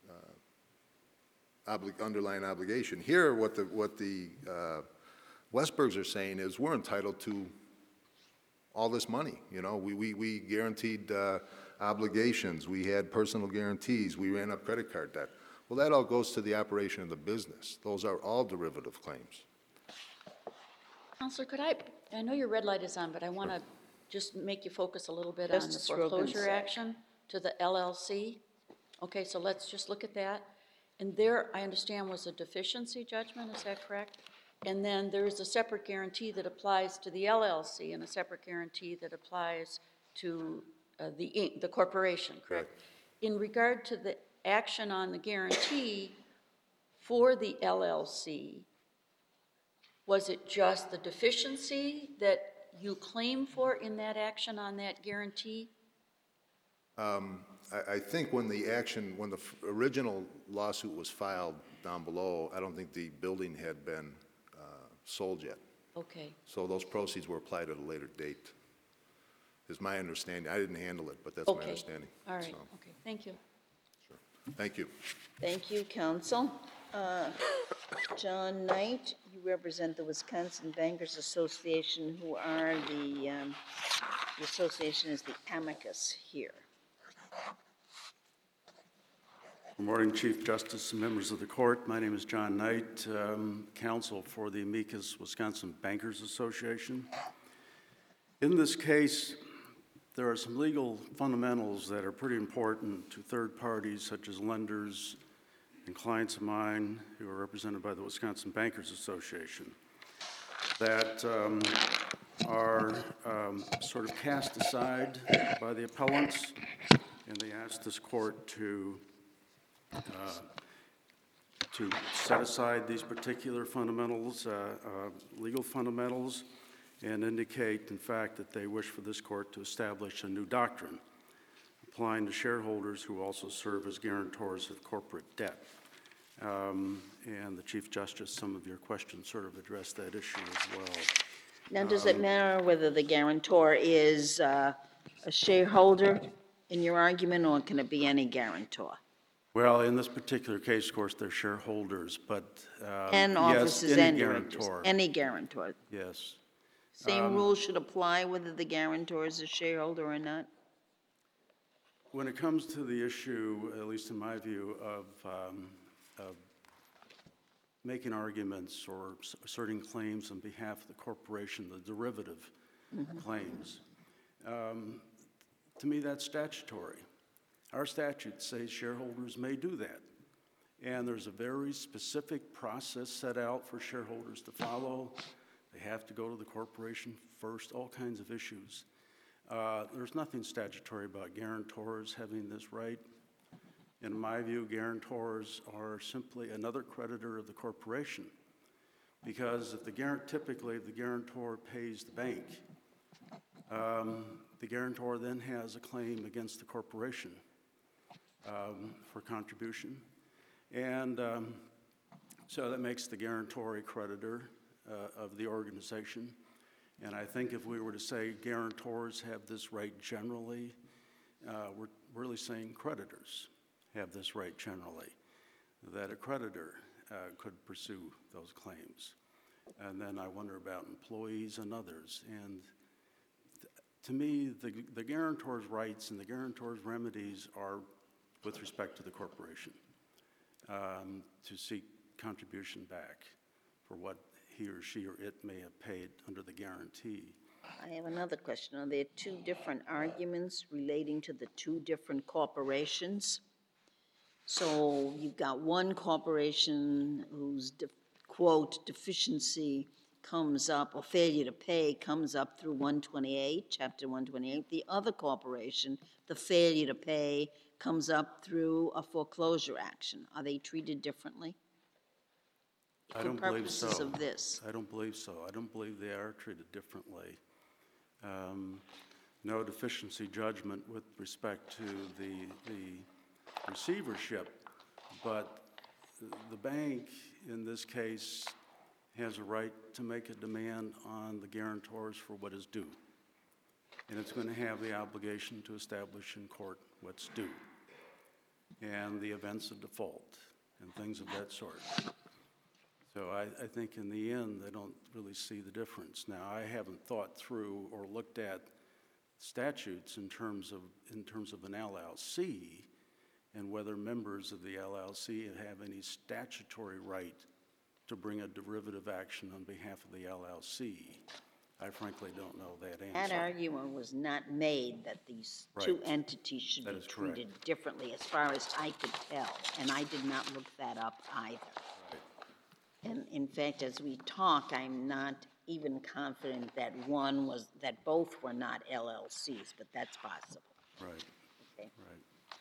uh, obli- underlying obligation. Here, what the, what the uh, Westbergs are saying is we're entitled to all this money. You know, we, we, we guaranteed uh, obligations, we had personal guarantees, we ran up credit card debt. Well, that all goes to the operation of the business. Those are all derivative claims. Counselor, could I, I know your red light is on, but I want to just make you focus a little bit on the Justice Rogan's foreclosure sake. action to the L L C. Okay, so let's just look at that. And there, I understand, was a deficiency judgment, is that correct? And then there's a separate guarantee that applies to the L L C and a separate guarantee that applies to uh, the, Inc- the corporation, correct? In regard to the action on the guarantee for the L L C, was it just the deficiency that you claim for in that action on that guarantee? Um, I, I think when the action, when the f- original lawsuit was filed down below, I don't think the building had been uh, sold yet. Okay, So those proceeds were applied at a later date, is my understanding. I didn't handle it, but that's my okay. understanding. All right, So, okay, thank you. sure. Thank you. Thank you, counsel. John Knight, you represent the Wisconsin Bankers Association, who are the, um, the association is the amicus here. Good morning, Chief Justice and members of the court. My name is John Knight, um, counsel for the amicus Wisconsin Bankers Association. In this case, there are some legal fundamentals that are pretty important to third parties such as lenders and clients of mine who are represented by the Wisconsin Bankers Association that um, are um, sort of cast aside by the appellants, and they ask this court to uh, to set aside these particular fundamentals, uh, uh, legal fundamentals, and indicate, in fact, that they wish for this court to establish a new doctrine applying to shareholders who also serve as guarantors of corporate debt. Um, and the Chief Justice, some of your questions sort of address that issue as well. Now, does it matter whether the guarantor is uh, a shareholder in your argument, or can it be any guarantor? Well, in this particular case, of course, they're shareholders, but um, And yes, officers any and directors? guarantor. Any guarantor? Yes. Same rules should apply whether the guarantor is a shareholder or not? When it comes to the issue, at least in my view, of, um, of making arguments or s- asserting claims on behalf of the corporation, the derivative claims, um, to me, that's statutory. Our statute says shareholders may do that. And there's a very specific process set out for shareholders to follow. They have to go to the corporation first, all kinds of issues. Uh, there's nothing statutory about guarantors having this right. In my view, guarantors are simply another creditor of the corporation. Because if the guarant, typically if the guarantor pays the bank, um, the guarantor then has a claim against the corporation um, for contribution. And um, so that makes the guarantor a creditor uh, of the organization. And I think if we were to say guarantors have this right generally, uh, we're really saying creditors have this right generally, that a creditor uh, could pursue those claims. And then I wonder about employees and others. And th- to me, the, the guarantor's rights and the guarantor's remedies are with respect to the corporation, um, to seek contribution back for what he or she or it may have paid under the guarantee. I have another question. Are there two different arguments relating to the two different corporations? So you've got one corporation whose, de- quote, deficiency comes up, or failure to pay comes up through one twenty-eight, chapter one twenty-eight. The other corporation, the failure to pay, comes up through a foreclosure action. Are they treated differently? I don't believe so. For purposes of this? I don't believe so. I don't believe they are treated differently. Um, no deficiency judgment with respect to the, the receivership, but the bank, in this case, has a right to make a demand on the guarantors for what is due. And it's going to have the obligation to establish in court what's due, and the events of default, and things of that sort. So I, I think in the end, they don't really see the difference. Now, I haven't thought through or looked at statutes in terms of, in terms of an L L C, and whether members of the L L C have any statutory right to bring a derivative action on behalf of the L L C. I frankly don't know that That answer. argument was not made that these two Right. entities should That be is correct. treated differently, as far as I could tell, and I did not look that up either. And in fact, as we talk, I'm not even confident that one was, that both were not L L Cs, but that's possible. Right, Okay. right.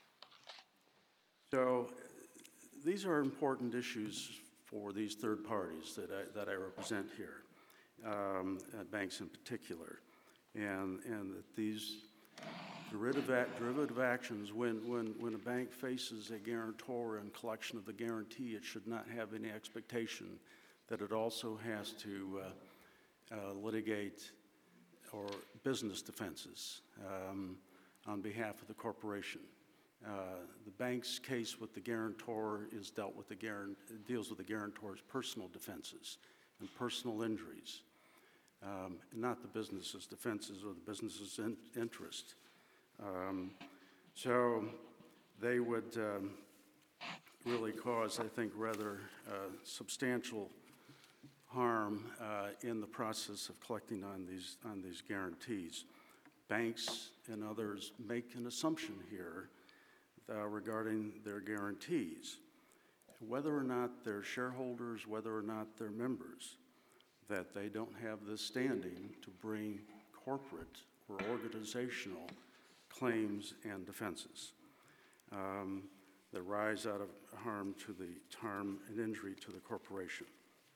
So uh, these are important issues for these third parties that I, that I represent here, um, uh, banks in particular, and, and that these derivative, act, derivative actions, when, when, when a bank faces a guarantor and collection of the guarantee, it should not have any expectation that it also has to uh, uh, litigate or business defenses um, on behalf of the corporation. Uh, The bank's case with the guarantor is dealt with the guaran, deals with the guarantor's personal defenses and personal injuries, um, not the business's defenses or the business's in, interest. Um, so they would um, really cause, I think, rather uh, substantial harm uh, in the process of collecting on these, on these guarantees. Banks and others make an assumption here uh, regarding their guarantees, whether or not they're shareholders, whether or not they're members, that they don't have the standing to bring corporate or organizational claims and defenses um, that rise out of harm to the harm and injury to the corporation.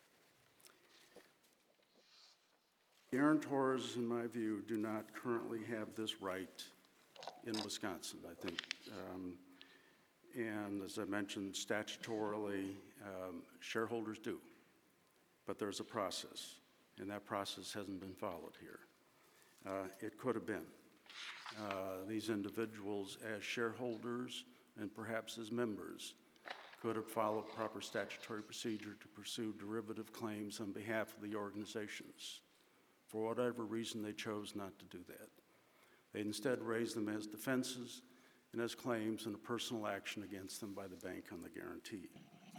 Guarantors, in my view, do not currently have this right in Wisconsin, I think. Um, and as I mentioned, statutorily, um, shareholders do. But there's a process, and that process hasn't been followed here. Uh, it could have been. Uh, these individuals, as shareholders and perhaps as members, could have followed proper statutory procedure to pursue derivative claims on behalf of the organizations. For whatever reason, they chose not to do that. They instead raised them as defenses and as claims in a personal action against them by the bank on the guarantee.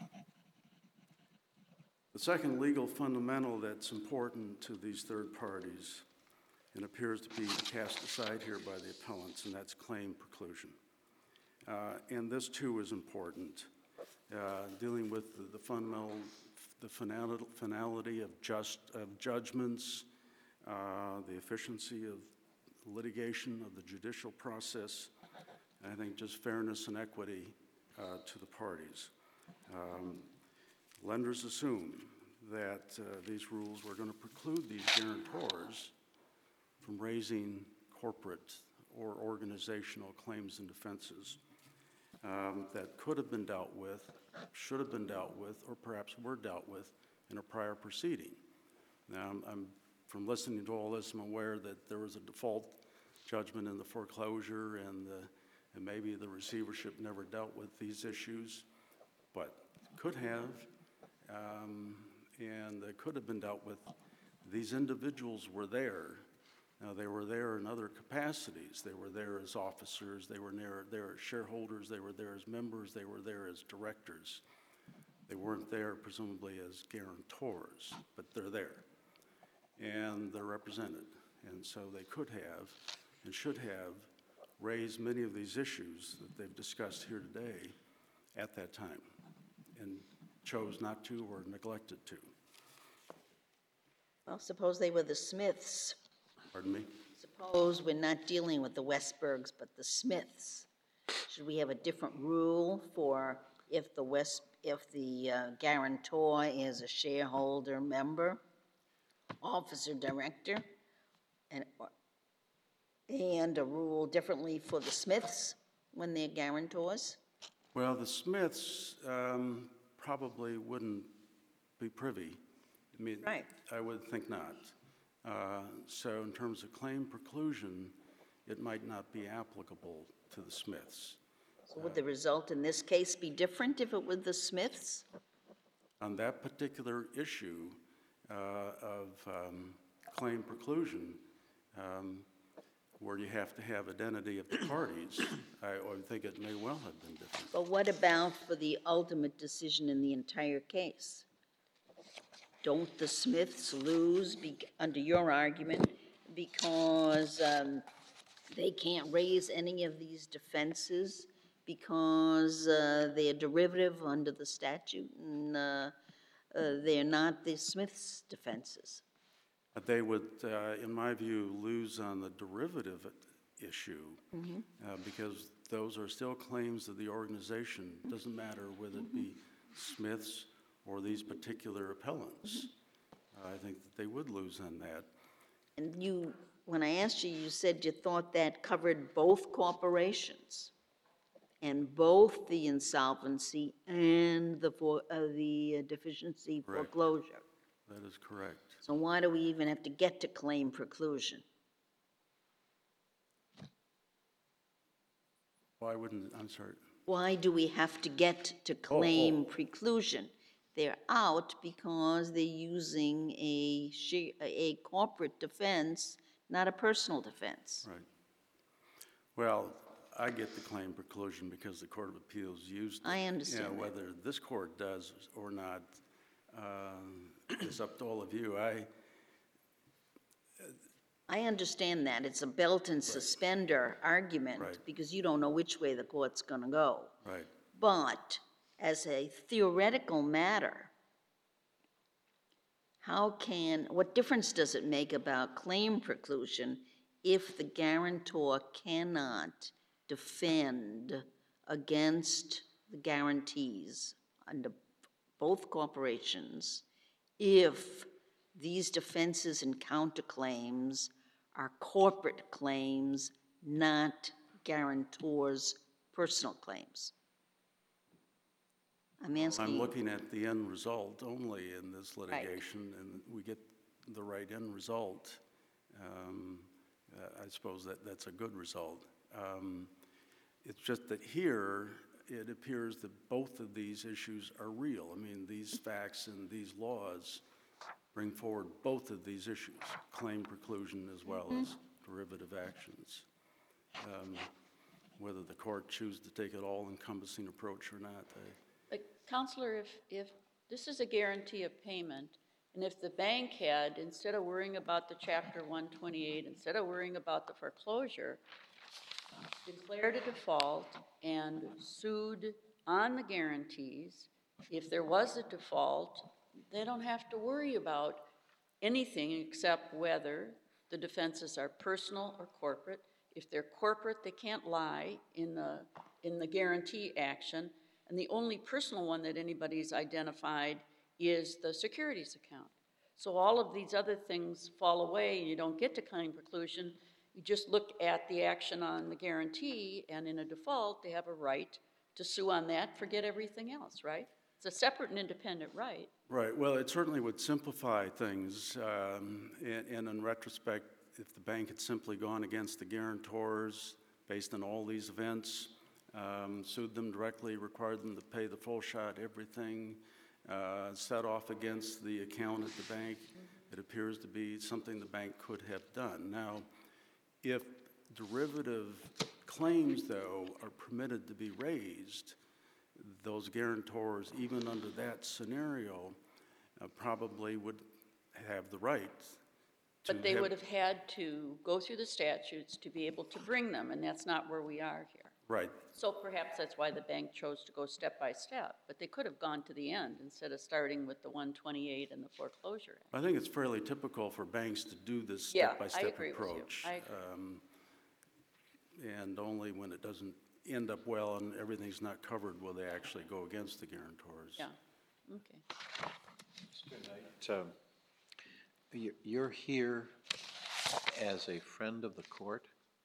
The second legal fundamental that's important to these third parties and appears to be cast aside here by the appellants, and that's claim preclusion. Uh, and this too is important, uh, dealing with the, the fundamental, the finality, finality of just of judgments, uh, the efficiency of litigation of the judicial process, and I think just fairness and equity uh, to the parties. Um, lenders assume that uh, these rules were going to preclude these guarantors from raising corporate or organizational claims and defenses um, that could have been dealt with, should have been dealt with, or perhaps were dealt with in a prior proceeding. Now, I'm, I'm from listening to all this, I'm aware that there was a default judgment in the foreclosure, and, the, and maybe the receivership never dealt with these issues, but could have, um, and they could have been dealt with. These individuals were there. Now, they were there in other capacities. They were there as officers, they were there, there as shareholders, they were there as members, they were there as directors. They weren't there presumably as guarantors, but they're there. And they're represented. And so they could have and should have raised many of these issues that they've discussed here today at that time, and chose not to or neglected to. Well, suppose they were the Smiths. Pardon me? Suppose we're not dealing with the Westbergs, but the Smiths. Should we have a different rule for if the West, if the uh, guarantor is a shareholder member, officer, director, and, and a rule differently for the Smiths when they're guarantors? Well, the Smiths um, probably wouldn't be privy. I mean, Right. I would think not. Uh, so in terms of claim preclusion, it might not be applicable to the Smiths. So would the result in this case be different if it were the Smiths? On that particular issue uh, of um, claim preclusion, um, where you have to have identity of the parties, I would think it may well have been different. But what about for the ultimate decision in the entire case? Don't the Smiths lose, be, under your argument, because um, they can't raise any of these defenses because uh, they're derivative under the statute and uh, uh, they're not the Smiths' defenses? But they would, uh, in my view, lose on the derivative issue uh, because those are still claims of the organization. It doesn't matter whether it be Smiths or these particular appellants. I think that they would lose on that. And you, when I asked you, you said you thought that covered both corporations and both the insolvency and the, for, uh, the deficiency Correct. foreclosure. That is correct. So why do we even have to get to claim preclusion? Why wouldn't, I'm sorry. Why do we have to get to claim preclusion? They're out because they're using a, she- a corporate defense, not a personal defense. Right. Well, I get the claim preclusion because the Court of Appeals used it. I understand Yeah, that. whether this court does or not um, is up to all of you. I, I understand that. It's a belt and suspender argument Right. because you don't know which way the court's going to go. right. But as a theoretical matter, how can, what difference does it make about claim preclusion if the guarantor cannot defend against the guarantees under both corporations if these defenses and counterclaims are corporate claims, not guarantors' personal claims? I'm asking. I'm looking at the end result only in this litigation, and we get the right end result. Um, uh, I suppose that that's a good result. Um, It's just that here, it appears that both of these issues are real. I mean, these facts and these laws bring forward both of these issues, claim preclusion as well as derivative actions. Um, Whether the court chooses to take an all-encompassing approach or not, I, But Counselor, if, if this is a guarantee of payment, and if the bank had, instead of worrying about the Chapter one twenty-eight, instead of worrying about the foreclosure, declared a default and sued on the guarantees, if there was a default, they don't have to worry about anything except whether the defenses are personal or corporate. If they're corporate, they can't lie in the, in the guarantee action. And the only personal one that anybody's identified is the securities account. So all of these other things fall away, and you don't get to claim preclusion. You just look at the action on the guarantee, and in a default, they have a right to sue on that, forget everything else, right? It's a separate and independent right. Right, well, it certainly would simplify things, um, and, and in retrospect, if the bank had simply gone against the guarantors based on all these events, um, sued them directly, required them to pay the full shot, everything, uh, set off against the account at the bank, it appears to be something the bank could have done. Now, if derivative claims, though, are permitted to be raised, those guarantors, even under that scenario, uh, probably would have the right to But they have- would have had to go through the statutes to be able to bring them, and that's not where we are here. Right, So perhaps that's why the bank chose to go step by step, but they could have gone to the end instead of starting with the one twenty-eight and the foreclosure. I think it's fairly typical for banks to do this Yeah, I step-by-step agree with you. approach. I agree. Um, And only when it doesn't end up well and everything's not covered will they actually go against the guarantors. Yeah, okay. So, you- you're here as a friend of the court?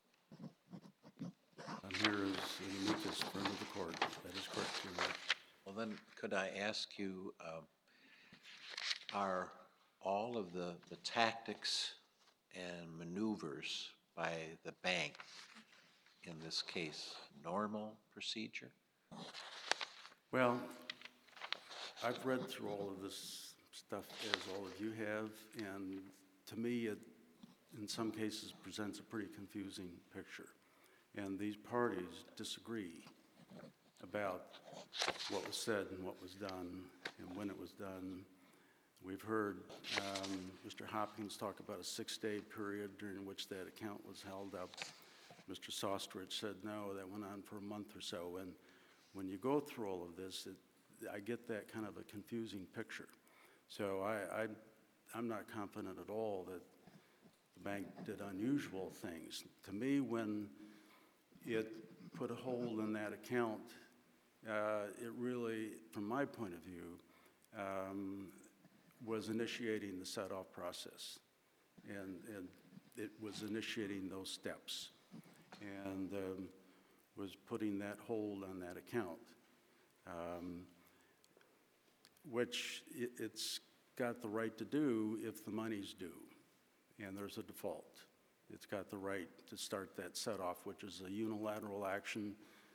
I'm here as an amicus friend of the court. That is correct, Your Honor. Well, then, could I ask you, um, are all of the, the tactics and maneuvers by the bank in this case normal procedure? Well, I've read through all of this stuff as all of you have, and to me, it, in some cases, presents a pretty confusing picture. And these parties disagree about what was said and what was done and when it was done. We've heard um, Mister Hopkins talk about a six-day period during which that account was held up. Mister Sostrich said, no, that went on for a month or so. And when you go through all of this, it, I get that kind of a confusing picture. So I, I, I'm not confident at all that the bank did unusual things. To me, when it put a hold on that account, uh, it really, from my point of view, um, was initiating the set-off process. And, and it was initiating those steps and um, was putting that hold on that account, um, which it, it's got the right to do if the money's due and there's a default. It's got the right to start that set-off, which is a unilateral action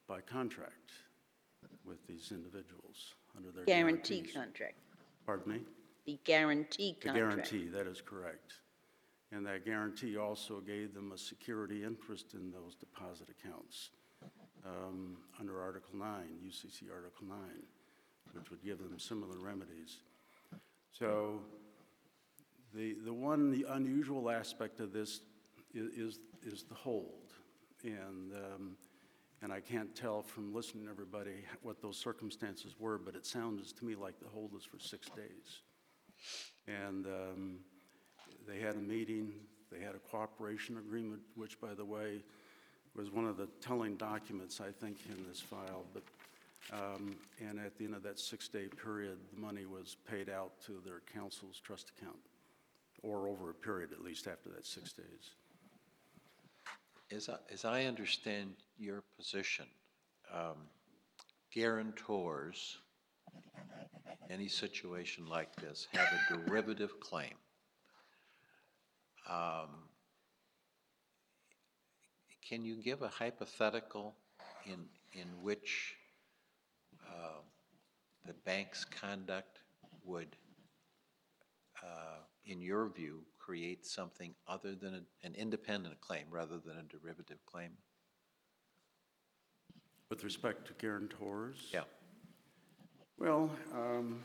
by contract with these individuals under their Guarantee guarantees. contract, Pardon me? the guarantee The contract. guarantee, that is correct. And that guarantee also gave them a security interest in those deposit accounts um, under Article nine, U C C Article nine, which would give them similar remedies. So the, the one the unusual aspect of this is, is, is the hold. And, um, and I can't tell from listening to everybody what those circumstances were, but it sounds to me like the hold is for six days. And um, they had a meeting, they had a cooperation agreement, which, by the way, was one of the telling documents, I think, in this file. But, um, and at the end of that six-day period, the money was paid out to their council's trust account, or over a period at least after that six days. As I, as I understand your position, um, guarantors, any situation like this, have a derivative claim. Um, Can you give a hypothetical in, in which uh, the bank's conduct would, uh, in your view, create something other than a, an independent claim rather than a derivative claim? With respect to guarantors? Yeah. Well, um,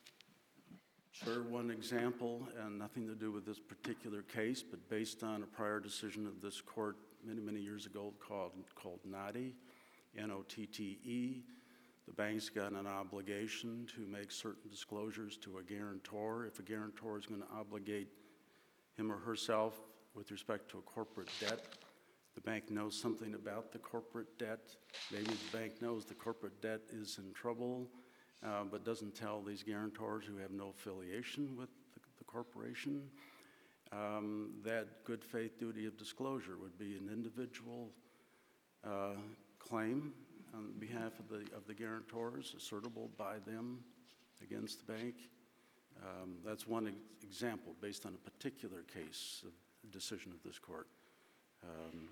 sure, one example, and nothing to do with this particular case, but based on a prior decision of this court many, many years ago called, called NOTTE, N O T T E. The bank's got an obligation to make certain disclosures to a guarantor. If a guarantor is going to obligate him or herself with respect to a corporate debt, the bank knows something about the corporate debt. Maybe the bank knows the corporate debt is in trouble, uh, but doesn't tell these guarantors who have no affiliation with the, the corporation. Um, that good faith duty of disclosure would be an individual uh, claim on behalf of the, of the guarantors, assertable by them against the bank. Um, that's one ex example based on a particular case of a decision of this court. Um,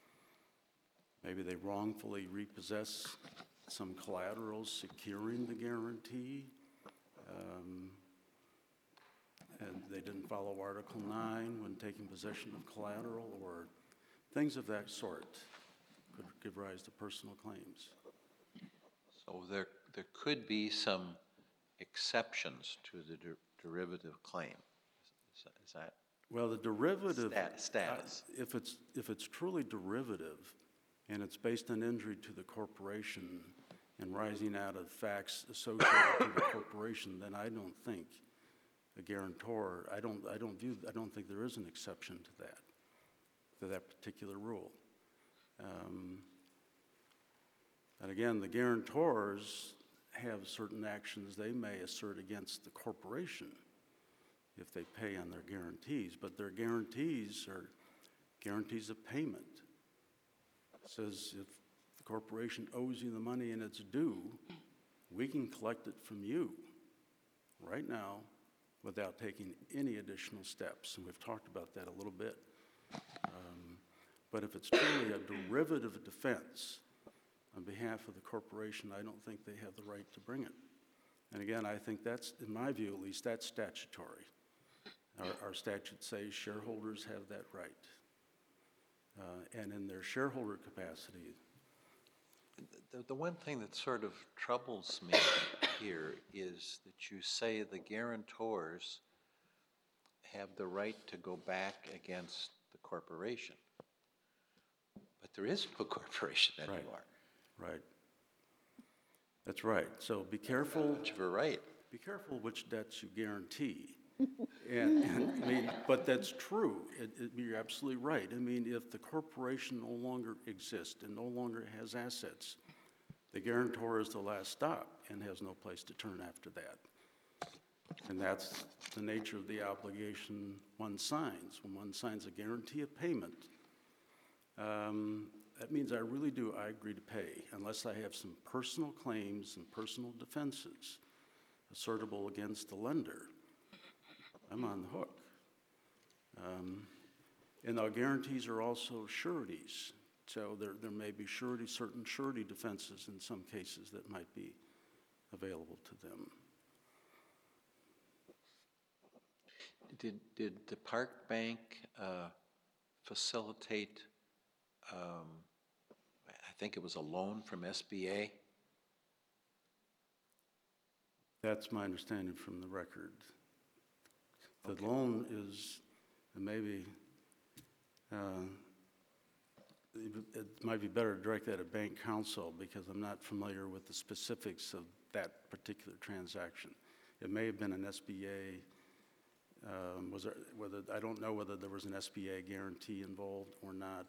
maybe they wrongfully repossess some collateral securing the guarantee. Um, and they didn't follow Article nine when taking possession of collateral, or things of that sort could give rise to personal claims. So there, there could be some exceptions to the der derivative claim. Is, is that? Well, the derivative, Stat- status. uh, if it's, if it's truly derivative and it's based on injury to the corporation and rising out of facts associated to the corporation, then I don't think a guarantor, I don't, I don't view, I don't think there is an exception to that, to that particular rule. Um, and again, the guarantors have certain actions they may assert against the corporation if they pay on their guarantees, but their guarantees are guarantees of payment. It says if the corporation owes you the money and it's due, we can collect it from you right now without taking any additional steps, and we've talked about that a little bit. Um, but if it's truly a derivative defense on behalf of the corporation, I don't think they have the right to bring it. And again, I think that's, in my view at least, that's statutory. Our, our statutes say shareholders have that right. Uh, and in their shareholder capacity. The, the one thing that sort of troubles me here is that you say the guarantors have the right to go back against the corporation. But there is no corporation anymore. Right. Right. That's right. So be careful. But you're right. Be careful which debts you guarantee. and, and I mean, but that's true. It, it, you're absolutely right. I mean, if the corporation no longer exists and no longer has assets, the guarantor is the last stop and has no place to turn after that. And that's the nature of the obligation one signs. When one signs a guarantee of payment, um, that means I really do, I agree to pay, unless I have some personal claims and personal defenses assertable against the lender. I'm on the hook. Um, and our guarantees are also sureties. So there, there may be surety, certain surety defenses in some cases that might be available to them. Did, did the Park Bank uh, facilitate, um, I think it was a loan from S B A? That's my understanding from the record. The loan is, and maybe, uh, it it might be better to direct that at bank counsel because I'm not familiar with the specifics of that particular transaction. It may have been an S B A, um, was there, whether, I don't know whether there was an S B A guarantee involved or not.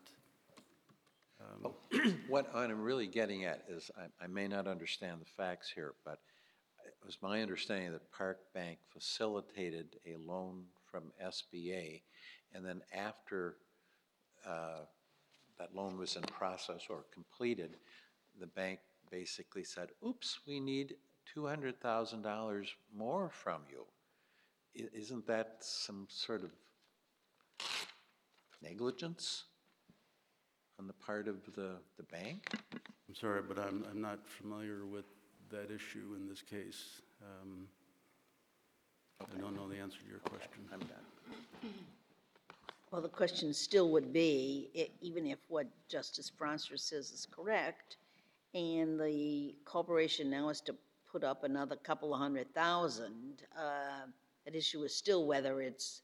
What I'm really getting at is, I, I may not understand the facts here, but it was my understanding that Park Bank facilitated a loan from S B A, and then after uh, that loan was in process or completed, the bank basically said, oops, we need two hundred thousand dollars more from you. I- Isn't that some sort of negligence on the part of the, the bank? I'm sorry, but I'm, I'm not familiar with that issue in this case. Um, I don't know the answer to your question. I'm done. Well, the question still would be, e- even if what Justice Bronster says is correct, and the corporation now is to put up another couple of hundred thousand, uh, that issue is still whether it's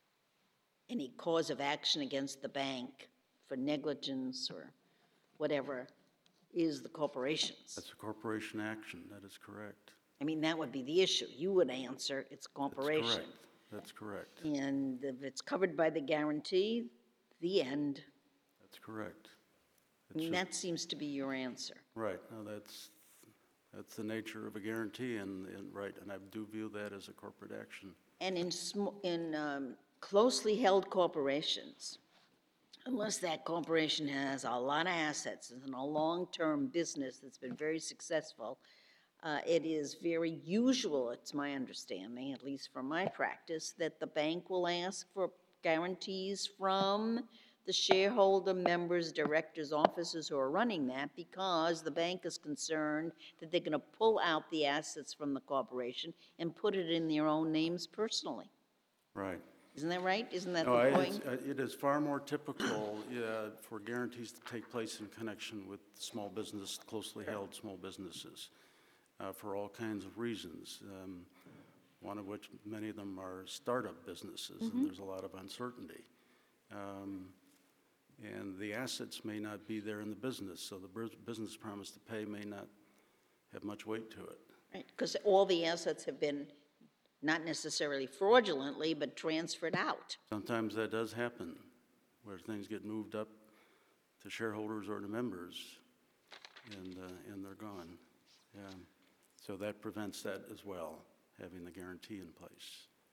any cause of action against the bank for negligence or whatever is the corporation's. That's a corporation action, that is correct. I mean, that would be the issue. You would answer, it's That's corporation. correct. That's correct. And if it's covered by the guarantee, the end. That's correct. I It's mean, just- that seems to be your answer. Right, no, that's, that's the nature of a guarantee, and, and, right, and I do view that as a corporate action. And in, sm- in um, closely held corporations, unless that corporation has a lot of assets and a long-term business that's been very successful, uh, it is very usual, it's my understanding, at least from my practice, that the bank will ask for guarantees from the shareholder members, directors, officers who are running that, because the bank is concerned that they're going to pull out the assets from the corporation and put it in their own names personally. Right. Isn't that right? Isn't that No, the I- point? it's- uh, it is far more typical uh, for guarantees to take place in connection with small business, closely held small businesses, uh, for all kinds of reasons, um, one of which, many of them are startup businesses, and there's a lot of uncertainty. Um, And the assets may not be there in the business, so the bus- business promise to pay may not have much weight to it. Right, because all the assets have been, not necessarily fraudulently, but transferred out. Sometimes that does happen, where things get moved up to shareholders or to members, and, uh, and they're gone. Yeah. So that prevents that as well, having the guarantee in place.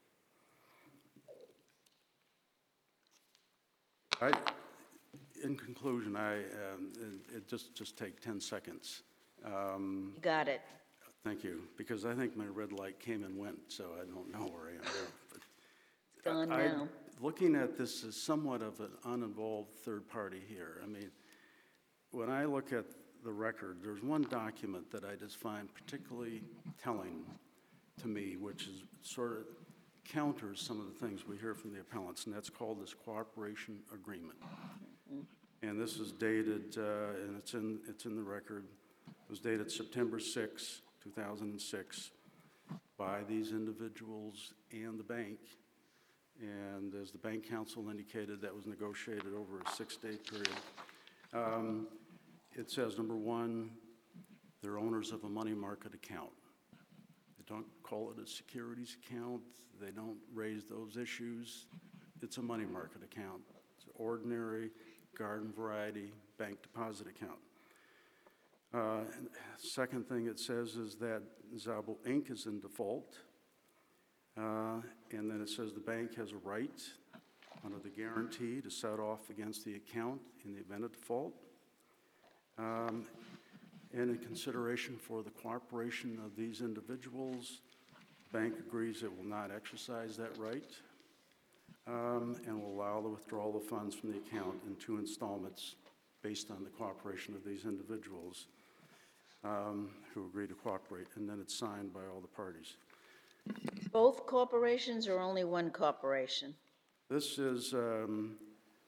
I, in conclusion, I, um, it, it just, just take ten seconds. Um, You got it. Thank you, because I think my red light came and went, so I don't know where I am now. But It's gone I- now. Looking at this as somewhat of an uninvolved third party here, I mean, when I look at the record, there's one document that I just find particularly telling to me, which is sort of counters some of the things we hear from the appellants, and that's called this cooperation agreement. And this is dated, uh, and it's in, it's in the record, it was dated September sixth, two thousand six, by these individuals and the bank. And as the bank counsel indicated, that was negotiated over a six-day period. Um, It says, number one, they're owners of a money market account. They don't call it a securities account. They don't raise those issues. It's a money market account. It's an ordinary garden variety bank deposit account. Uh, and Second thing it says is that Zabel Incorporated is in default. Uh, And then it says the bank has a right under the guarantee to set off against the account in the event of default. Um, And in consideration for the cooperation of these individuals, the bank agrees it will not exercise that right um, and will allow the withdrawal of funds from the account in two installments based on the cooperation of these individuals um, who agree to cooperate, and then it's signed by all the parties. Both corporations or only one corporation? This is um,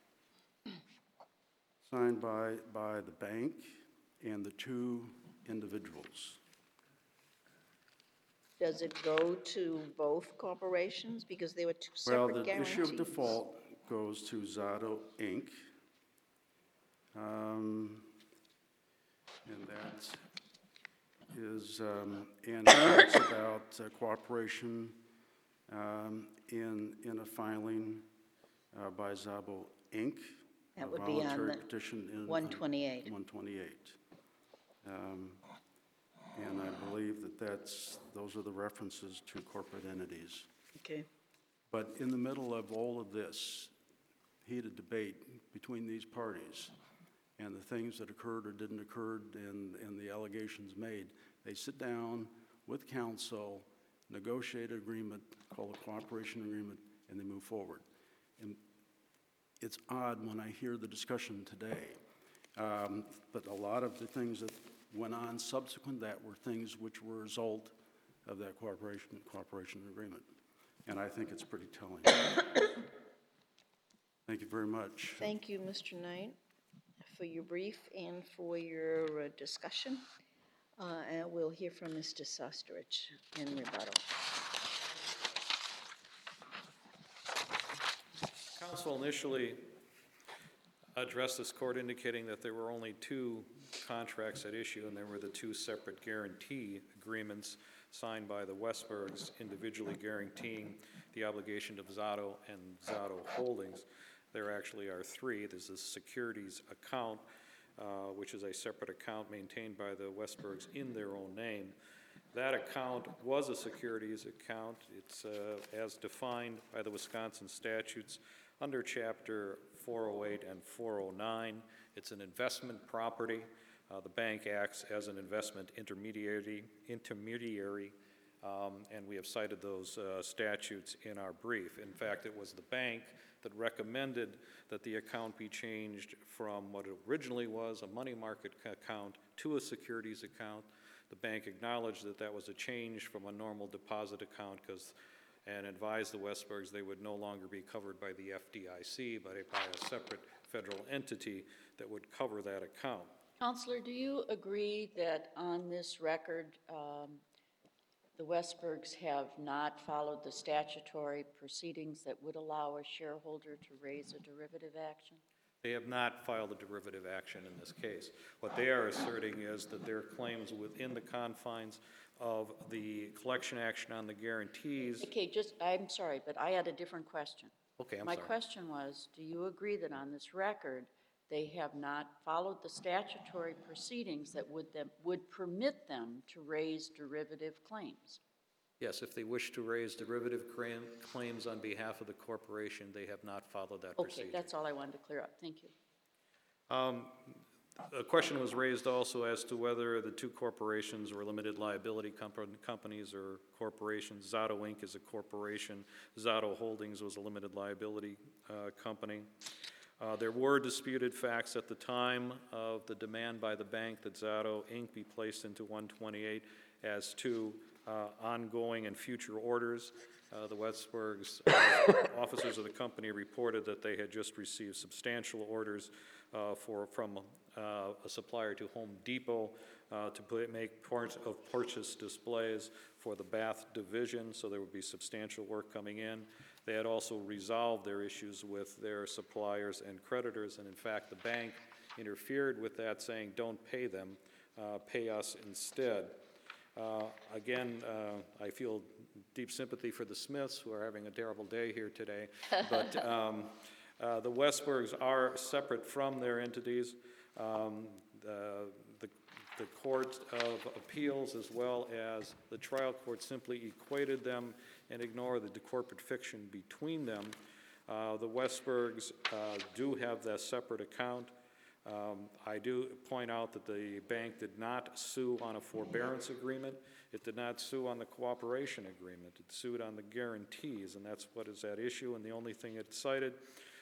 signed by, by the bank and the two individuals. Does it go to both corporations because they were two Well, separate the guarantees? issue of default goes to Zato Incorporated. Um, And that is, um, and it talks about uh, cooperation um, in, in a filing uh, by Zabo Incorporated. That a would be on voluntary the petition in- one on twenty-eight. one twenty-eight. Um, And I believe that that's, those are the references to corporate entities. Okay. But in the middle of all of this heated debate between these parties and the things that occurred or didn't occur and, and the allegations made, they sit down with counsel, negotiate an agreement called a cooperation agreement, and they move forward. And it's odd when I hear the discussion today, um, but a lot of the things that went on subsequent to that were things which were a result of that cooperation, cooperation agreement. And I think it's pretty telling. Thank you very much. Thank you, Mister Knight, for your brief and for your uh, discussion. Uh, And we'll hear from Mister Sosterich in rebuttal. Council initially addressed this court indicating that there were only two contracts at issue, and there were the two separate guarantee agreements signed by the Westbergs, individually guaranteeing the obligation of Zato and Zato Holdings. There actually are three. There's a securities account, uh, which is a separate account maintained by the Westbergs in their own name. That account was a securities account. It's uh, as defined by the Wisconsin statutes under Chapter four oh eight and four oh nine. It's an investment property. Uh, the bank acts as an investment intermediary, intermediary um, and we have cited those uh, statutes in our brief. In fact, it was the bank that recommended that the account be changed from what it originally was, a money market account, to a securities account. The bank acknowledged that that was a change from a normal deposit account because, and advised the Westbergs they would no longer be covered by the F D I C, but by a separate federal entity that would cover that account. Counselor, do you agree that on this record, um, the Westbergs have not followed the statutory proceedings that would allow a shareholder to raise a derivative action? They have not filed a derivative action in this case. What they are asserting is that their claims within the confines of the collection action on the guarantees. Okay, just, I'm sorry, but I had a different question. Okay, I'm My sorry. question was, do you agree that on this record, they have not followed the statutory proceedings that would them, would permit them to raise derivative claims? Yes, if they wish to raise derivative cram- claims on behalf of the corporation, they have not followed that Okay, procedure. that's all I wanted to clear up. Thank you. Um, a question was raised also as to whether the two corporations were limited liability compa- companies or corporations. Zato Incorporated is a corporation. Zato Holdings was a limited liability uh, company. Uh, there were disputed facts at the time of the demand by the bank that Zato Incorporated be placed into one twenty-eight as to uh, ongoing and future orders. Uh, the Westbergs, uh, officers of the company reported that they had just received substantial orders uh, for, from uh, a supplier to Home Depot uh, to put, make parts of purchase displays for the Bath division, so there would be substantial work coming in. They had also resolved their issues with their suppliers and creditors, and in fact, the bank interfered with that, saying, don't pay them, uh, pay us instead. Uh, again, uh, I feel deep sympathy for the Smiths, who are having a terrible day here today, but um, uh, the Westbergs are separate from their entities. Um, the, the, the Court of Appeals, as well as the trial court, simply equated them and ignored the corporate fiction between them. Uh, the Westbergs uh, do have that separate account. Um, I do point out that the bank did not sue on a forbearance agreement. It did not sue on the cooperation agreement. It sued on the guarantees, and that's what is at issue. And the only thing it cited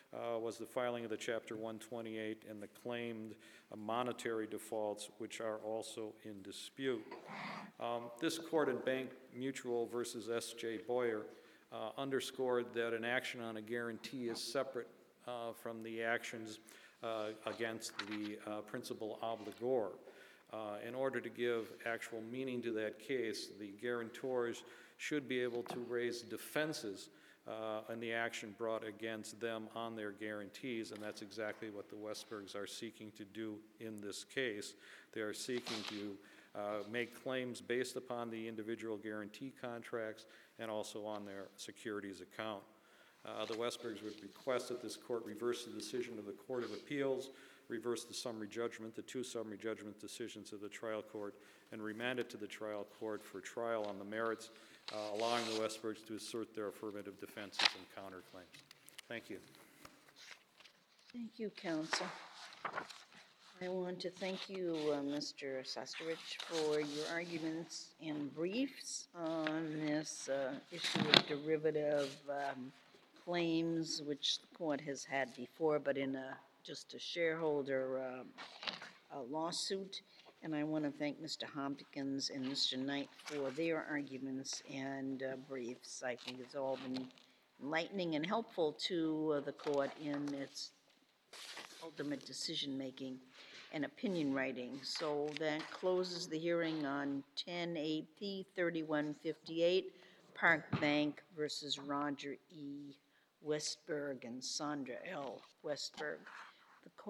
uh, was the filing of the Chapter one twenty-eight and the claimed uh, monetary defaults, which are also in dispute. Um, This court in Bank Mutual versus S J Boyer uh, underscored that an action on a guarantee is separate uh, from the actions uh, against the uh, principal obligor. Uh, in order to give actual meaning to that case, the guarantors should be able to raise defenses uh, in the action brought against them on their guarantees, and that's exactly what the Westbergs are seeking to do in this case. They are seeking to uh, make claims based upon the individual guarantee contracts and also on their securities account. Uh, the Westbergs would request that this court reverse the decision of the Court of Appeals, reverse the summary judgment, the two summary judgment decisions of the trial court, and remand it to the trial court for trial on the merits, uh, allowing the Westbergs to assert their affirmative defenses and counterclaims. Thank you. Thank you, counsel. I want to thank you, uh, Mister Sostovich, for your arguments and briefs on this uh, issue of derivative um, claims, which the court has had before, but in a, just a shareholder um, a lawsuit. And I want to thank Mister Hopkins and Mister Knight for their arguments and uh, briefs. I think it's all been enlightening and helpful to uh, the court in its ultimate decision-making and opinion writing. So that closes the hearing on ten A P thirty-one fifty-eight, Park Bank versus Roger E. Westberg and Sandra L. Westberg.